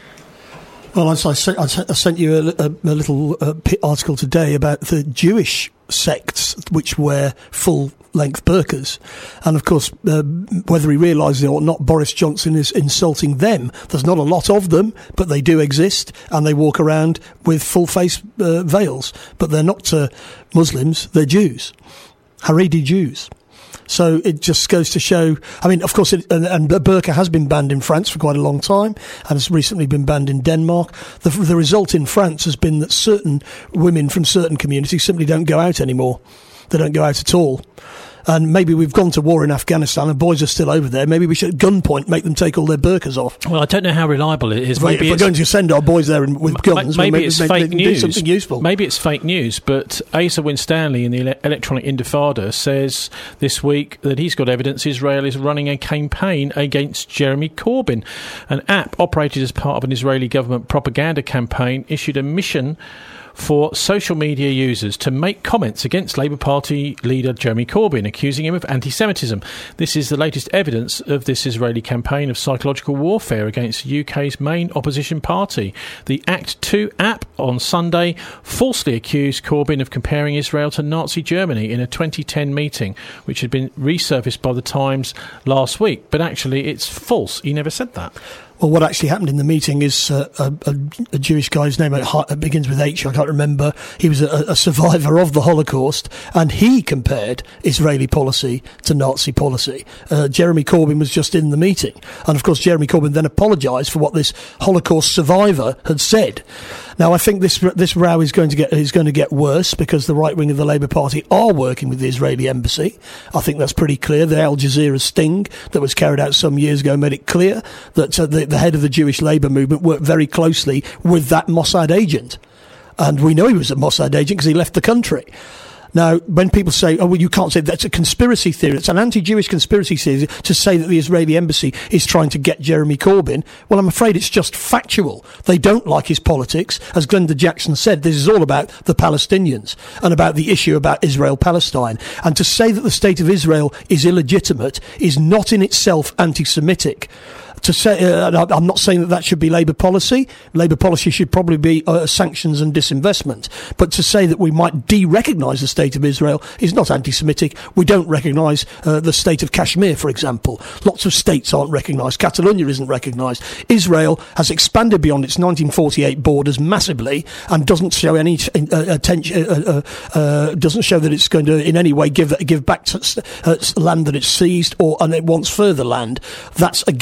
Well, as I, sent, I sent you a, a, a little uh, article today about the Jewish sects which wear full-length burqas. And, of course, uh, whether he realises it or not, Boris Johnson is insulting them. There's not a lot of them, but they do exist, and they walk around with full-face uh, veils. But they're not uh, Muslims, they're Jews, Haredi Jews. So it just goes to show, I mean, of course, it, and, and burqa has been banned in France for quite a long time and has recently been banned in Denmark. The, the result in France has been that certain women from certain communities simply don't go out anymore. They don't go out at all. And maybe we've gone to war in Afghanistan and boys are still over there. Maybe we should, at gunpoint, make them take all their burqas off. Well, I don't know how reliable it is. If, maybe if we're going to send our boys there with m- guns, maybe, maybe it's make, fake make news. Do something useful. Maybe it's fake news, but Asa Winstanley in the ele- Electronic Intifada says this week that he's got evidence Israel is running a campaign against Jeremy Corbyn. An app operated as part of an Israeli government propaganda campaign issued a mission for social media users to make comments against Labour Party leader Jeremy Corbyn, accusing him of anti-Semitism. This is the latest evidence of this Israeli campaign of psychological warfare against the U K's main opposition party. The Act two app on Sunday falsely accused Corbyn of comparing Israel to Nazi Germany in a twenty ten meeting, which had been resurfaced by the Times last week. But actually, it's false. He never said that. Well, what actually happened in the meeting is uh, a, a, a Jewish guy's name it begins with H, I can't remember. He was a, a survivor of the Holocaust, and he compared Israeli policy to Nazi policy. Uh, Jeremy Corbyn was just in the meeting. And, of course, Jeremy Corbyn then apologised for what this Holocaust survivor had said. Now, I think this this row is going to get is going to get worse because the right wing of the Labour Party are working with the Israeli embassy. I think that's pretty clear. The Al Jazeera sting that was carried out some years ago made it clear that uh, the, the head of the Jewish Labour movement worked very closely with that Mossad agent. And we know he was a Mossad agent because he left the country. Now, when people say, oh, well, you can't say that's a conspiracy theory, it's an anti-Jewish conspiracy theory to say that the Israeli embassy is trying to get Jeremy Corbyn, well, I'm afraid it's just factual. They don't like his politics. As Glenda Jackson said, this is all about the Palestinians and about the issue about Israel-Palestine. And to say that the state of Israel is illegitimate is not in itself anti-Semitic. To say, uh, I'm not saying that that should be Labour policy. Labour policy should probably be uh, sanctions and disinvestment. But to say that we might de-recognise the state of Israel is not anti-Semitic. We don't recognise uh, the state of Kashmir, for example. Lots of states aren't recognised. Catalonia isn't recognised. Israel has expanded beyond its nineteen forty-eight borders massively and doesn't show any uh, attention. Uh, uh, uh, doesn't show that it's going to in any way give give back to uh, land that it's seized, or and it wants further land. That's against the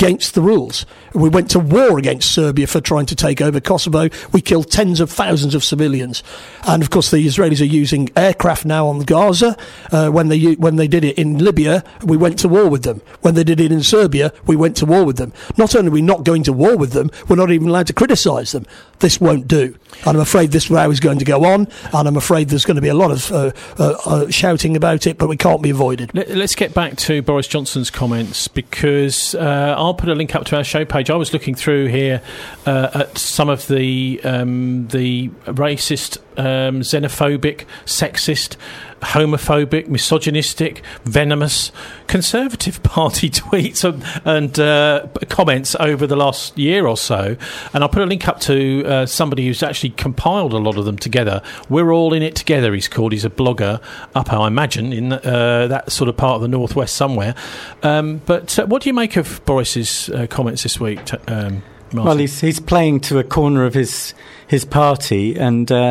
rules. We went to war against Serbia for trying to take over Kosovo. We killed tens of thousands of civilians. And, of course, the Israelis are using aircraft now on Gaza. Uh, when they when they did it in Libya, we went to war with them. When they did it in Serbia, we went to war with them. Not only are we not going to war with them, we're not even allowed to criticise them. This won't do. And I'm afraid this row is going to go on, and I'm afraid there's going to be a lot of uh, uh, uh, shouting about it, but we can't be avoided. Let's get back to Boris Johnson's comments, because uh, I'll put a link up to our show page. I was looking through here uh, at some of the um, the racist, um, xenophobic, sexist, homophobic, misogynistic, venomous Conservative Party tweets and, and uh, comments over the last year or so, and I'll put a link up to uh, somebody who's actually compiled a lot of them together. We're All In It Together, he's called. He's a blogger up, I imagine, in uh, that sort of part of the northwest somewhere. Um, but uh, what do you make of Boris's uh, comments this week, t- um, Martin? Well, he's he's playing to a corner of his his party, and. Uh,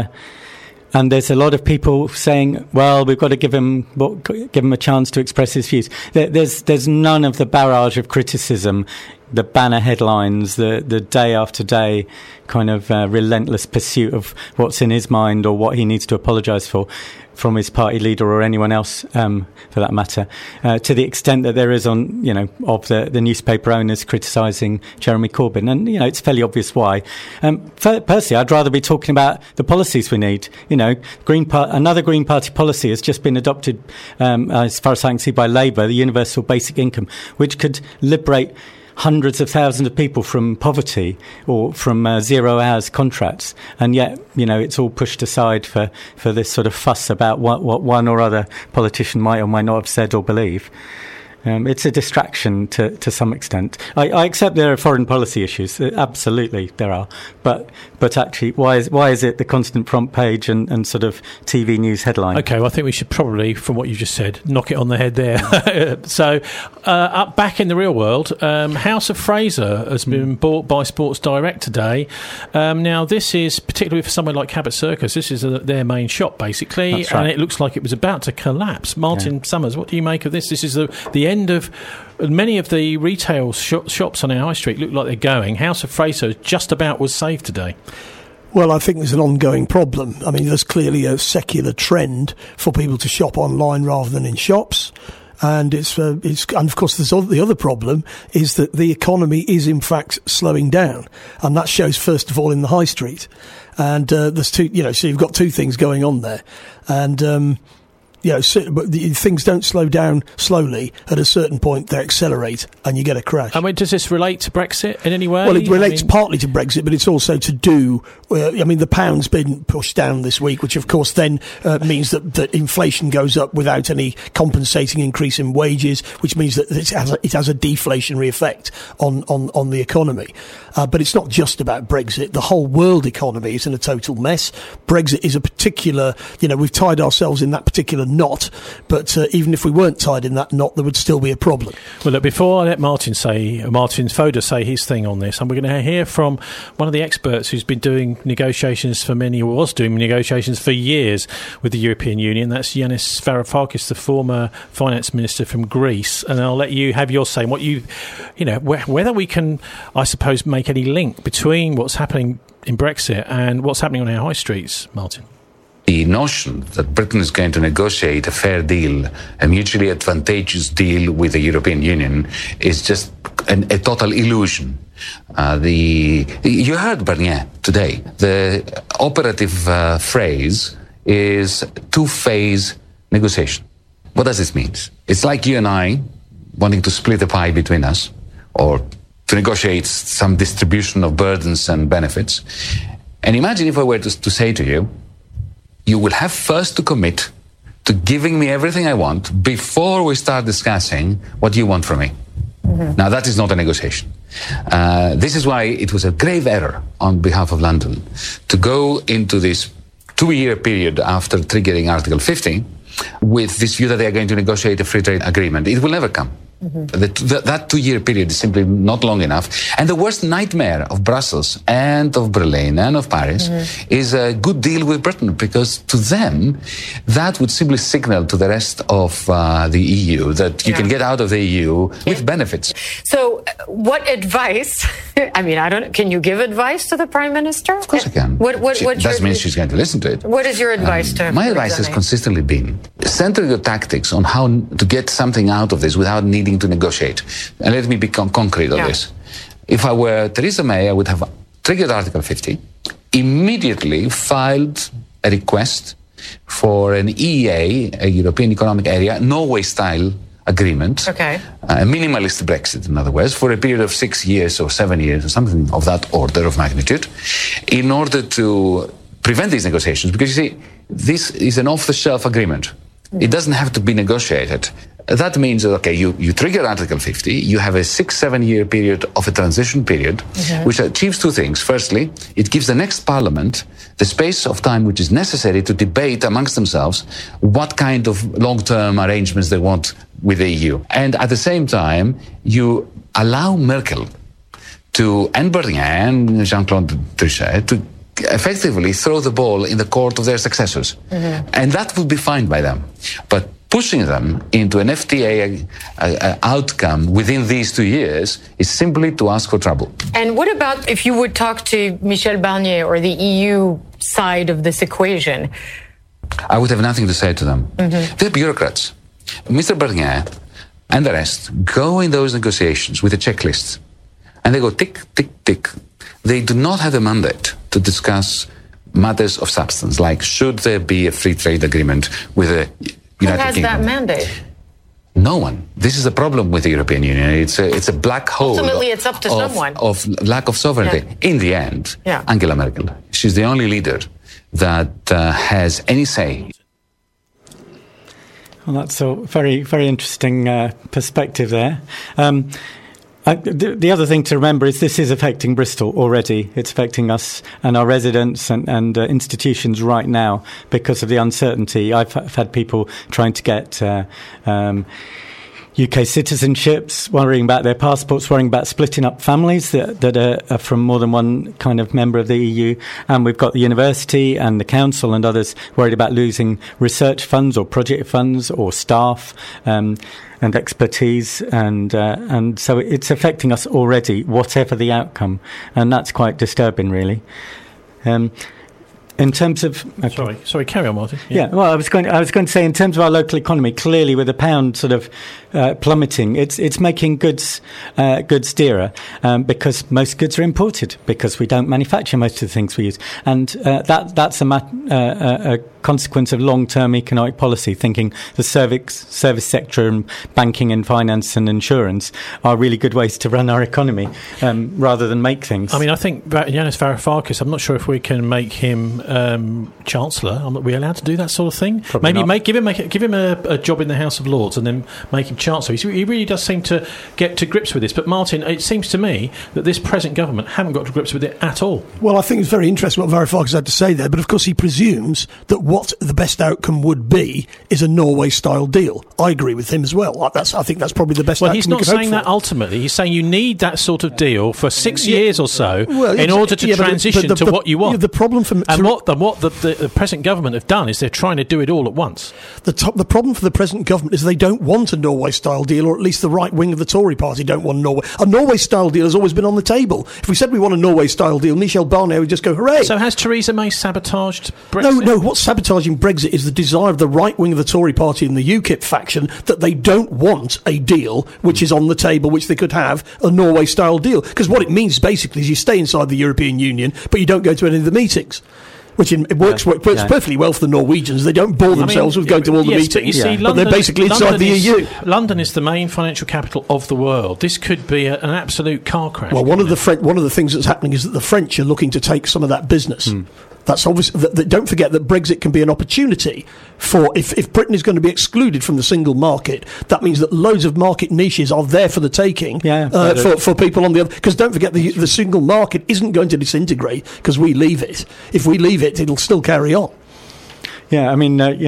And there's a lot of people saying, "Well, we've got to give him give him a chance to express his views." There, there's there's none of the barrage of criticism, the banner headlines, the the day after day kind of uh, relentless pursuit of what's in his mind or what he needs to apologise for, from his party leader or anyone else, um, for that matter, uh, to the extent that there is on, you know, of the, the newspaper owners criticising Jeremy Corbyn. And, you know, it's fairly obvious why. Um, for, personally, I'd rather be talking about the policies we need. You know, Green Par- another Green Party policy has just been adopted, um, as far as I can see, by Labour, the universal basic income, which could liberate hundreds of thousands of people from poverty or from uh, zero hours contracts, and yet, you know, it's all pushed aside for, for this sort of fuss about what, what one or other politician might or might not have said or believe. Um, it's a distraction to, to some extent. I, I accept there are foreign policy issues. Absolutely, there are. But but actually, why is why is it the constant front page and, and sort of T V news headline? Okay, well, I think we should probably, from what you just said, knock it on the head there. So, uh, up back in the real world, um, House of Fraser has been mm. bought by Sports Direct today. Um, now, this is, particularly for somewhere like Cabot Circus, this is a, their main shop, basically, That's right. And it looks like it was about to collapse. Martin yeah. Summers, what do you make of this? This is the, the end of many of the retail sh- shops on our high street look like they're going. House of Fraser just about was saved today. Well, I think there's an ongoing problem. I mean, there's clearly a secular trend for people to shop online rather than in shops. And it's, uh, it's, and of course, there's other, the other problem is that the economy is in fact slowing down, and that shows first of all in the high street. And uh, there's two, you know, so you've got two things going on there, and um, you know, so, but the, things don't slow down slowly. At a certain point, they accelerate, and you get a crash. I mean, does this relate to Brexit in any way? Well, it relates I mean... partly to Brexit, but it's also to do. Uh, I mean, the pound's been pushed down this week, which of course then uh, means that, that inflation goes up without any compensating increase in wages, which means that it has a, it has a deflationary effect on on, on the economy. Uh, but it's not just about Brexit. The whole world economy is in a total mess. Brexit is a particular. You know, we've tied ourselves in that particular knot, but uh, even if we weren't tied in that knot, there would still be a problem. Well, look, before I let Martin say, Martin Foda say his thing on this, and we're going to hear from one of the experts who's been doing negotiations for many, or was doing negotiations for years with the European Union. That's Yanis Varoufakis, the former finance minister from Greece. And I'll let you have your say. What you, you know, wh- whether we can, I suppose, make any link between what's happening in Brexit and what's happening on our high streets, Martin. The notion that Britain is going to negotiate a fair deal, a mutually advantageous deal with the European Union, is just an, a total illusion. Uh, the you heard Barnier today. The operative uh, phrase is two-phase negotiation. What does this mean? It's like you and I wanting to split a pie between us, or to negotiate some distribution of burdens and benefits. And imagine if I were to, to say to you, you will have first to commit to giving me everything I want before we start discussing what you want from me. Mm-hmm. Now, that is not a negotiation. Uh, this is why it was a grave error on behalf of London to go into this two-year period after triggering Article fifty with this view that they are going to negotiate a free trade agreement. It will never come. Mm-hmm. The, the, that two-year period is simply not long enough. And the worst nightmare of Brussels and of Berlin and of Paris mm-hmm. is a good deal with Britain, because to them, that would simply signal to the rest of uh, the E U that you yeah. can get out of the E U with benefits. So what advice, I mean, I don't, can you give advice to the Prime Minister? Of course I can. What, what, she, what that means she's going to listen to it. What is your advice um, to My advice has consistently been, center your tactics on how to get something out of this without needing to negotiate. And let me become concrete on yeah. this. If I were Theresa May, I would have triggered Article fifty, immediately filed a request for an E E A, a European Economic Area, Norway-style agreement, okay. uh, a minimalist Brexit, in other words, for a period of six years or seven years or something of that order of magnitude, in order to prevent these negotiations. Because you see, this is an off-the-shelf agreement. Mm-hmm. It doesn't have to be negotiated. That means that, okay, you, you trigger Article fifty, you have a six, seven year period of a transition period, mm-hmm. which achieves two things. Firstly, it gives the next parliament the space of time which is necessary to debate amongst themselves what kind of long-term arrangements they want with the E U. And at the same time, you allow Merkel to, and Barnier and Jean-Claude Trichet to effectively throw the ball in the court of their successors. Mm-hmm. And that would be fine by them. But pushing them into an F T A uh, uh, outcome within these two years is simply to ask for trouble. And what about if you would talk to Michel Barnier or the E U side of this equation? I would have nothing to say to them. Mm-hmm. They're bureaucrats. Mister Barnier and the rest go in those negotiations with a checklist. And they go tick, tick, tick. They do not have a mandate to discuss matters of substance, like should there be a free trade agreement with a Who United has Kingdom. that mandate? No one. This is a problem with the European Union. It's a, it's a black hole. Ultimately, it's up to of, someone. Of lack of sovereignty. Yeah. In the end, yeah. Angela Merkel. She's the only leader that uh, has any say. Well, that's a very, very interesting uh, perspective there. Um, I, the, the other thing to remember is this is affecting Bristol already. It's affecting us and our residents and, and uh, institutions right now because of the uncertainty. I've, I've had people trying to get uh, um, U K citizenships, worrying about their passports, worrying about splitting up families that, that are, are from more than one kind of member of the E U. And we've got the university and the council and others worried about losing research funds or project funds or staff um, and expertise. And, uh, and so it's affecting us already, whatever the outcome. And that's quite disturbing, really. Um, In terms of okay. sorry, sorry, carry on, Martin. Yeah. yeah, well, I was going. To, I was going to say, in terms of our local economy, clearly with the pound sort of uh, plummeting, it's it's making goods uh, goods dearer um, because most goods are imported because we don't manufacture most of the things we use, and uh, that that's a, mat- uh, a consequence of long-term economic policy. Thinking the service service sector and banking and finance and insurance are really good ways to run our economy um, rather than make things. I mean, I think Yanis Varoufakis. I'm not sure if we can make him. Um, Chancellor, are we allowed to do that sort of thing? Probably Maybe not. make, give him make, give him a, a job in the House of Lords and then make him Chancellor. He really does seem to get to grips with this. But Martin, it seems to me that this present government haven't got to grips with it at all. Well, I think it's very interesting what Varoufakis had to say there. But of course, he presumes that what the best outcome would be is a Norway-style deal. I agree with him as well. That's, I think that's probably the best. Well, outcome he's not we could saying hope that for. ultimately. He's saying you need that sort of deal for six Yeah. years or so Well, in order to yeah, but the- transition but the- to the- what you want. yeah, the problem for and what the, what the, the, the present government have done is they're trying to do it all at once. The, top, the problem for the present government is they don't want a Norway-style deal, or at least the right wing of the Tory party don't want Norway. A Norway-style deal has always been on the table. If we said we want a Norway-style deal, Michel Barnier would just go, hooray! So has Theresa May sabotaged Brexit? No, no, what's sabotaging Brexit is the desire of the right wing of the Tory party and the UKIP faction that they don't want a deal which is on the table, which they could have, a Norway-style deal. Because what it means basically is you stay inside the European Union, but you don't go to any of the meetings. Which in, it works, Yeah, works yeah. perfectly well for the Norwegians. They don't bore themselves I mean, with going to all the yes, meetings. But, you see, Yeah. London, but they're basically inside London the is, E U. London is the main financial capital of the world. This could be a, an absolute car crash. Well, one of the French, one of the things that's happening is that the French are looking to take some of that business. Mm. That's obvious. That, that, don't forget that Brexit can be an opportunity for if, if Britain is going to be excluded from the single market. That means that loads of market niches are there for the taking Yeah, uh, for, for people on the other. Because don't forget the the single market isn't going to disintegrate because we leave it. If we leave it, it'll still carry on. Yeah, I mean, uh, you know,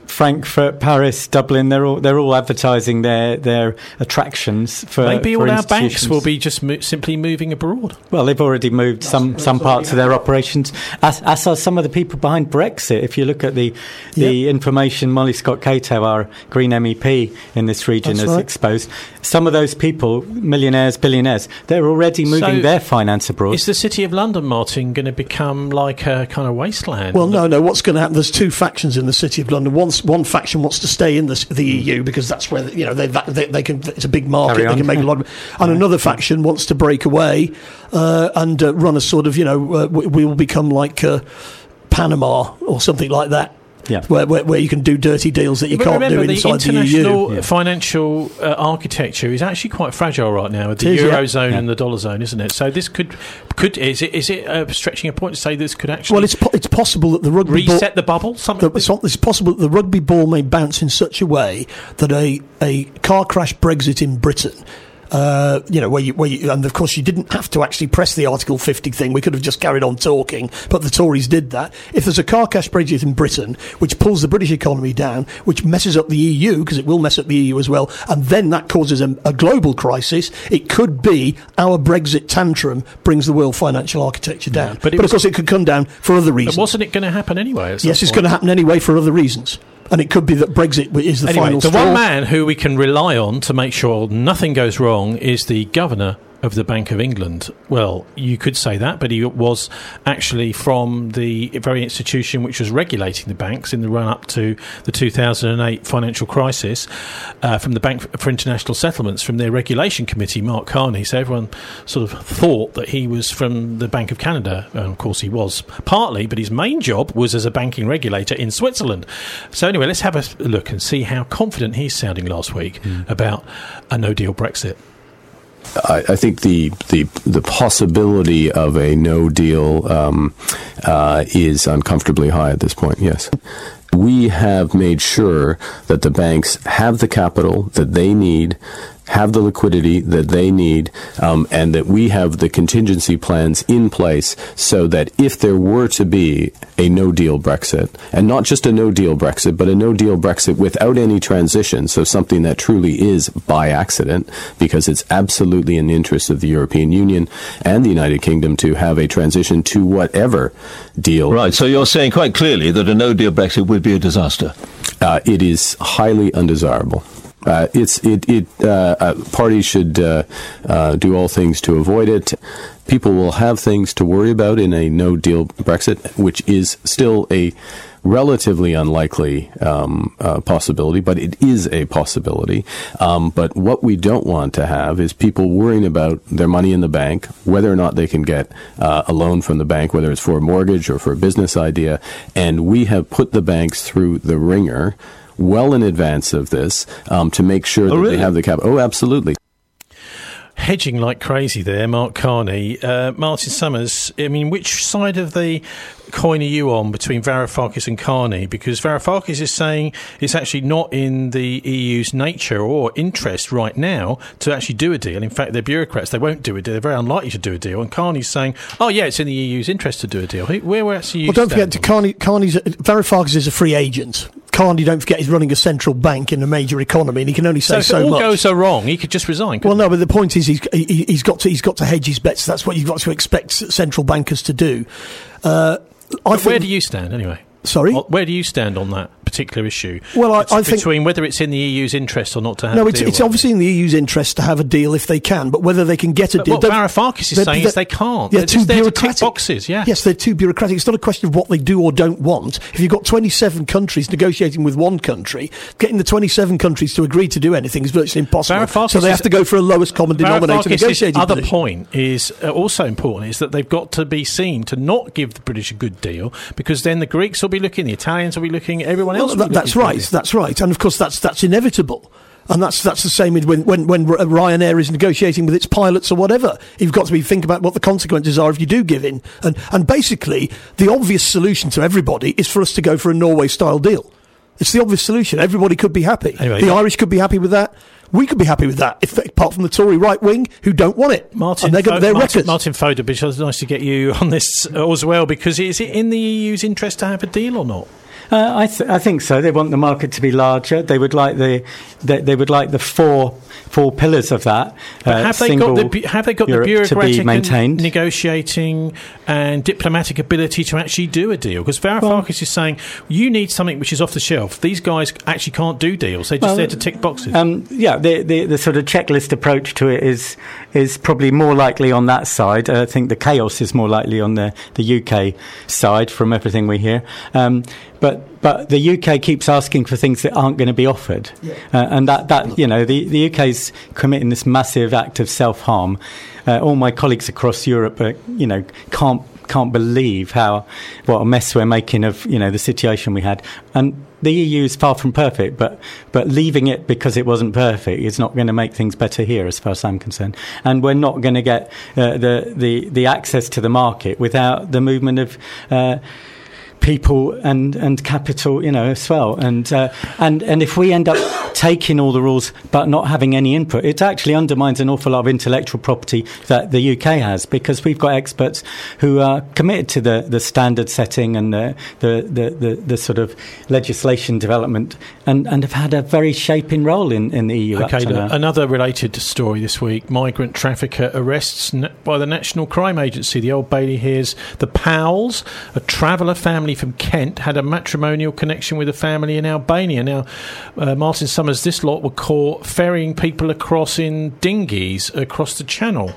Frankfurt, Paris, Dublin, they're all they're all advertising their their attractions for maybe for all our banks will be just mo- simply moving abroad. Well, they've already moved that's, some that's some parts of their operations, as, as are some of the people behind Brexit. If you look at the the yep. information Molly Scott Cato, our Green M E P in this region, that's has right. exposed, some of those people, millionaires, billionaires, they're already moving so their finance abroad. Is the City of London, Martin, going to become like a kind of wasteland? Well, no, no. What's going to happen? There's two factions in the City of London. One's One faction wants to stay in the, the E U because that's where you know they, they they can. It's a big market. They can make a lot of. And yeah. another faction wants to break away uh, and uh, run a sort of you know uh, we, we will become like uh, Panama or something like that. Yeah. Where, where where you can do dirty deals that you but can't remember, do inside the the E U. The international financial uh, architecture is actually quite fragile right now with the is, eurozone yeah. and the dollar zone, isn't it? So this could could is it is it uh, stretching a point to say this could actually well, it's po- it's possible that the rugby reset ball, the bubble. Something the, it's, it's possible that the rugby ball may bounce in such a way that a a car crash Brexit in Britain. Uh, you know, where you, where you, and of course you didn't have to actually press the Article fifty thing. We could have just carried on talking, but the Tories did that. If there's a car crash Brexit in Britain, which pulls the British economy down, which messes up the E U, because it will mess up the E U as well, and then that causes a, a global crisis, it could be our Brexit tantrum brings the world financial architecture down. Yeah, but but was, of course it could come down for other reasons. But wasn't it going to happen anyway? Yes, it's point? going to happen anyway for other reasons. And it could be that Brexit is the anyway, final the straw. one man who we can rely on to make sure nothing goes wrong is the governor of the Bank of England. Well, you could say that, but he was actually from the very institution which was regulating the banks in the run-up to the two thousand eight financial crisis, uh, from the Bank for International Settlements, from their regulation committee, Mark Carney. So everyone sort of thought that he was from the Bank of Canada, and of course he was partly, but his main job was as a banking regulator in Switzerland. So anyway, let's have a look and see how confident he's sounding last week mm. about a no-deal Brexit. I, I think the, the the possibility of a no deal um, uh, is uncomfortably high at this point. Yes, we have made sure that the banks have the capital that they need, have the liquidity that they need, um, and that we have the contingency plans in place so that if there were to be a no-deal Brexit, and not just a no-deal Brexit, but a no-deal Brexit without any transition, so something that truly is by accident, because it's absolutely in the interest of the European Union and the United Kingdom to have a transition to whatever deal. Right, so you're saying quite clearly that a no-deal Brexit would be a disaster. Uh, it is highly undesirable. Uh, it's it it uh, uh, parties should uh, uh, do all things to avoid it. People will have things to worry about in a no-deal Brexit, which is still a relatively unlikely um, uh, possibility, but it is a possibility. Um, but what we don't want to have is people worrying about their money in the bank, whether or not they can get uh, a loan from the bank, whether it's for a mortgage or for a business idea. And we have put the banks through the ringer well in advance of this um, to make sure oh, that really? they have the capital. Oh, absolutely. Hedging like crazy there, Mark Carney. Uh, Martin Summers, I mean, which side of the coin are you on between Varoufakis and Carney? Because Varoufakis is saying it's actually not in the E U's nature or interest right now to actually do a deal. In fact, they're bureaucrats. They won't do a deal. They're very unlikely to do a deal. And Carney's saying, oh, yeah, it's in the E U's interest to do a deal. Where, where actually you Well, don't forget, to Carney, Carney's, Varoufakis is a free agent. Carney, don't forget, is running a central bank in a major economy, and he can only say so, so much. So if all goes so wrong, he could just resign. Well, no, but the point is, he's he, he's got to he's got to hedge his bets. That's what you've got to expect central bankers to do. Uh, I think, where do you stand, anyway? Sorry, where do you stand on that particular issue? Well, I, I between think whether it's in the E U's interest or not to have. No, a it's, deal it's obviously in the E U's interest to have a deal if they can, but whether they can get a but deal. What Varoufakis is saying is they can't. They're, they're too just there bureaucratic. to tick boxes. Yeah. Yes, they're too bureaucratic. It's not a question of what they do or don't want. If you've got twenty-seven countries negotiating with one country, getting the twenty-seven countries to agree to do anything is virtually impossible. Varoufakis so they have to go for a lowest common denominator negotiating other position. point is uh, also important, is that they've got to be seen to not give the British a good deal, because then the Greeks will be looking, the Italians will be looking, everyone else well, will that, be that's looking. right. That's right, and of course that's that's inevitable. And that's that's the same when when when Ryanair is negotiating with its pilots or whatever. You've got to be think about what the consequences are if you do give in. And and basically, the obvious solution to everybody is for us to go for a Norway-style deal. It's the obvious solution. Everybody could be happy. Anyway, the yeah. Irish could be happy with that. We could be happy with that, if apart from the Tory right wing who don't want it. Martin, and they're Fo- their Martin, records. Martin Fodor, it's nice to get you on this as well, because is it in the E U's interest to have a deal or not? Uh, I, th- I think so. They want the market to be larger. They would like the they, they would like the four four pillars of that. But uh, have they got the bu- have they got Europe the bureaucratic maintained. and negotiating and diplomatic ability to actually do a deal? Because Varoufakis well, is saying you need something which is off the shelf. These guys actually can't do deals. They're just well, there to tick boxes. Um, yeah, the, the the sort of checklist approach to it is is probably more likely on that side. Uh, I think the chaos is more likely on the, the U K side from everything we hear. Um, but but the U K keeps asking for things that aren't going to be offered, yeah. uh, and that, that you know the, the U K's committing this massive act of self-harm. Uh, all my colleagues across Europe, uh, you know, can't can't believe how what a mess we're making of you know the situation we had. And the E U is far from perfect, but but leaving it because it wasn't perfect is not going to make things better here, as far as I'm concerned. And we're not going to get uh, the the the access to the market without the movement of. Uh, people and, and capital, you know, as well. And, uh, and and if we end up taking all the rules but not having any input, it actually undermines an awful lot of intellectual property that the U K has, because we've got experts who are committed to the, the standard setting and the the, the, the the sort of legislation development and, and have had a very shaping role in, in the E U. Okay, look, another related story this week. Migrant trafficker arrests by the National Crime Agency. The Old Bailey hears the Powells, a traveller family from Kent, had a matrimonial connection with a family in Albania. Now, uh, Martin Summers, this lot were caught ferrying people across in dinghies across the Channel.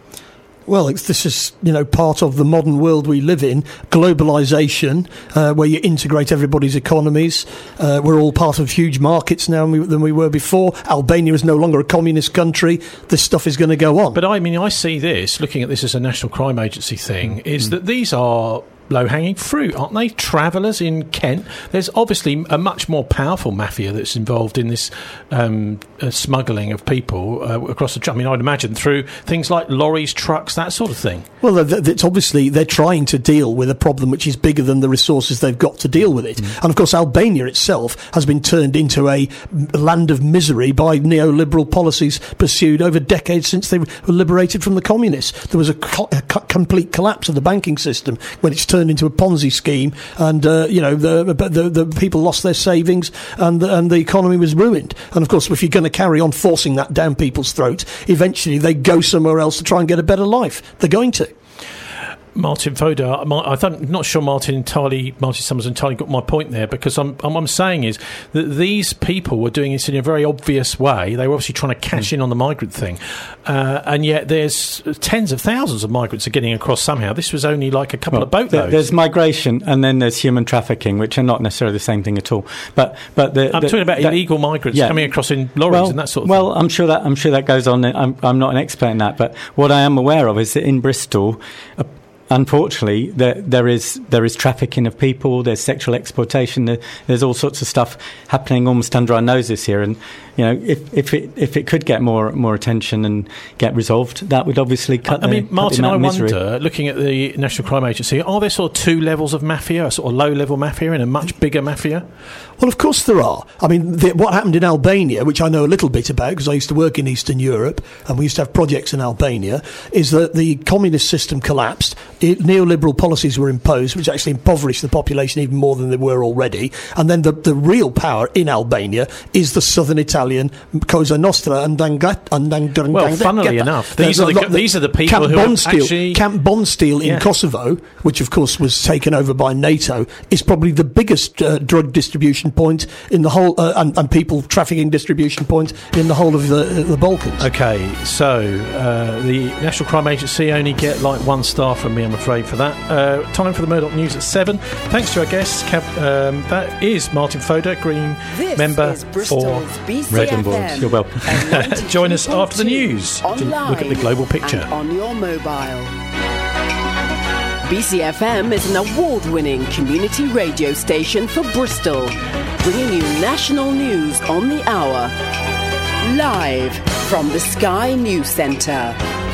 Well, it's, this is, you know, part of the modern world we live in, globalisation, uh, where you integrate everybody's economies. Uh, we're all part of huge markets now than we were before. Albania is no longer a communist country. This stuff is going to go on. But, I mean, I see this, looking at this as a National Crime Agency thing, mm. is mm. that these are low-hanging fruit, aren't they? Travellers in Kent. There's obviously a much more powerful mafia that's involved in this um, uh, smuggling of people uh, across the... I mean, I'd imagine through things like lorries, trucks, that sort of thing. Well, it's obviously they're trying to deal with a problem which is bigger than the resources they've got to deal with it. Mm. And, of course, Albania itself has been turned into a land of misery by neoliberal policies pursued over decades since they were liberated from the communists. There was a, co- a co- complete collapse of the banking system when it's turned into a Ponzi scheme, and uh, you know the, the the people lost their savings, and the, and the economy was ruined. And of course, if you're going to carry on forcing that down people's throats, eventually they go somewhere else to try and get a better life. They're going to. Martin Foda, I'm not sure Martin entirely, Martin Summers entirely got my point there, because I'm, what I'm saying is that these people were doing this in a very obvious way. They were obviously trying to cash mm. in on the migrant thing, uh, and yet there's tens of thousands of migrants are getting across somehow. This was only like a couple well, of boatloads. There's migration, and then there's human trafficking, which are not necessarily the same thing at all. But but the, I'm the, talking about that, illegal migrants yeah. coming across in lorries well, and that sort of well, thing. Well, I'm sure that I'm sure that goes on. I'm I'm not an expert in that, but what I am aware of is that in Bristol, Uh, unfortunately, there, there is there is trafficking of people. There's sexual exploitation. There, there's all sorts of stuff happening almost under our noses here. And you know, if if it if it could get more more attention and get resolved, that would obviously cut. I the, mean, Martin, cut the I misery. wonder, looking at the National Crime Agency, are there sort of two levels of mafia, a sort of low level mafia and a much bigger mafia? Well, of course there are. I mean, the, what happened in Albania, which I know a little bit about because I used to work in Eastern Europe and we used to have projects in Albania, is that the communist system collapsed. It, neoliberal policies were imposed, which actually impoverished the population even more than they were already. And then the, the real power in Albania is the southern Italian Cosa Nostra and Ndrangheta. Well, funnily enough, these, are the, the, these are the people Camp who Bondsteel, actually... Camp Bondsteel in yeah. Kosovo, which of course was taken over by NATO, is probably the biggest uh, drug distribution point in the whole, uh, and, and people trafficking distribution point in the whole of the, uh, the Balkans. Okay, so uh, the National Crime Agency only get like one star from me, I'm afraid, for that. Uh, time for the Murdoch News at seven. Thanks to our guests. Cav, um, that is Martin Foda, Green this member for Red and Boys. You're welcome. Join us after the news to look at the global picture. On your mobile. B C F M is an award-winning community radio station for Bristol, bringing you national news on the hour. Live from the Sky News Centre.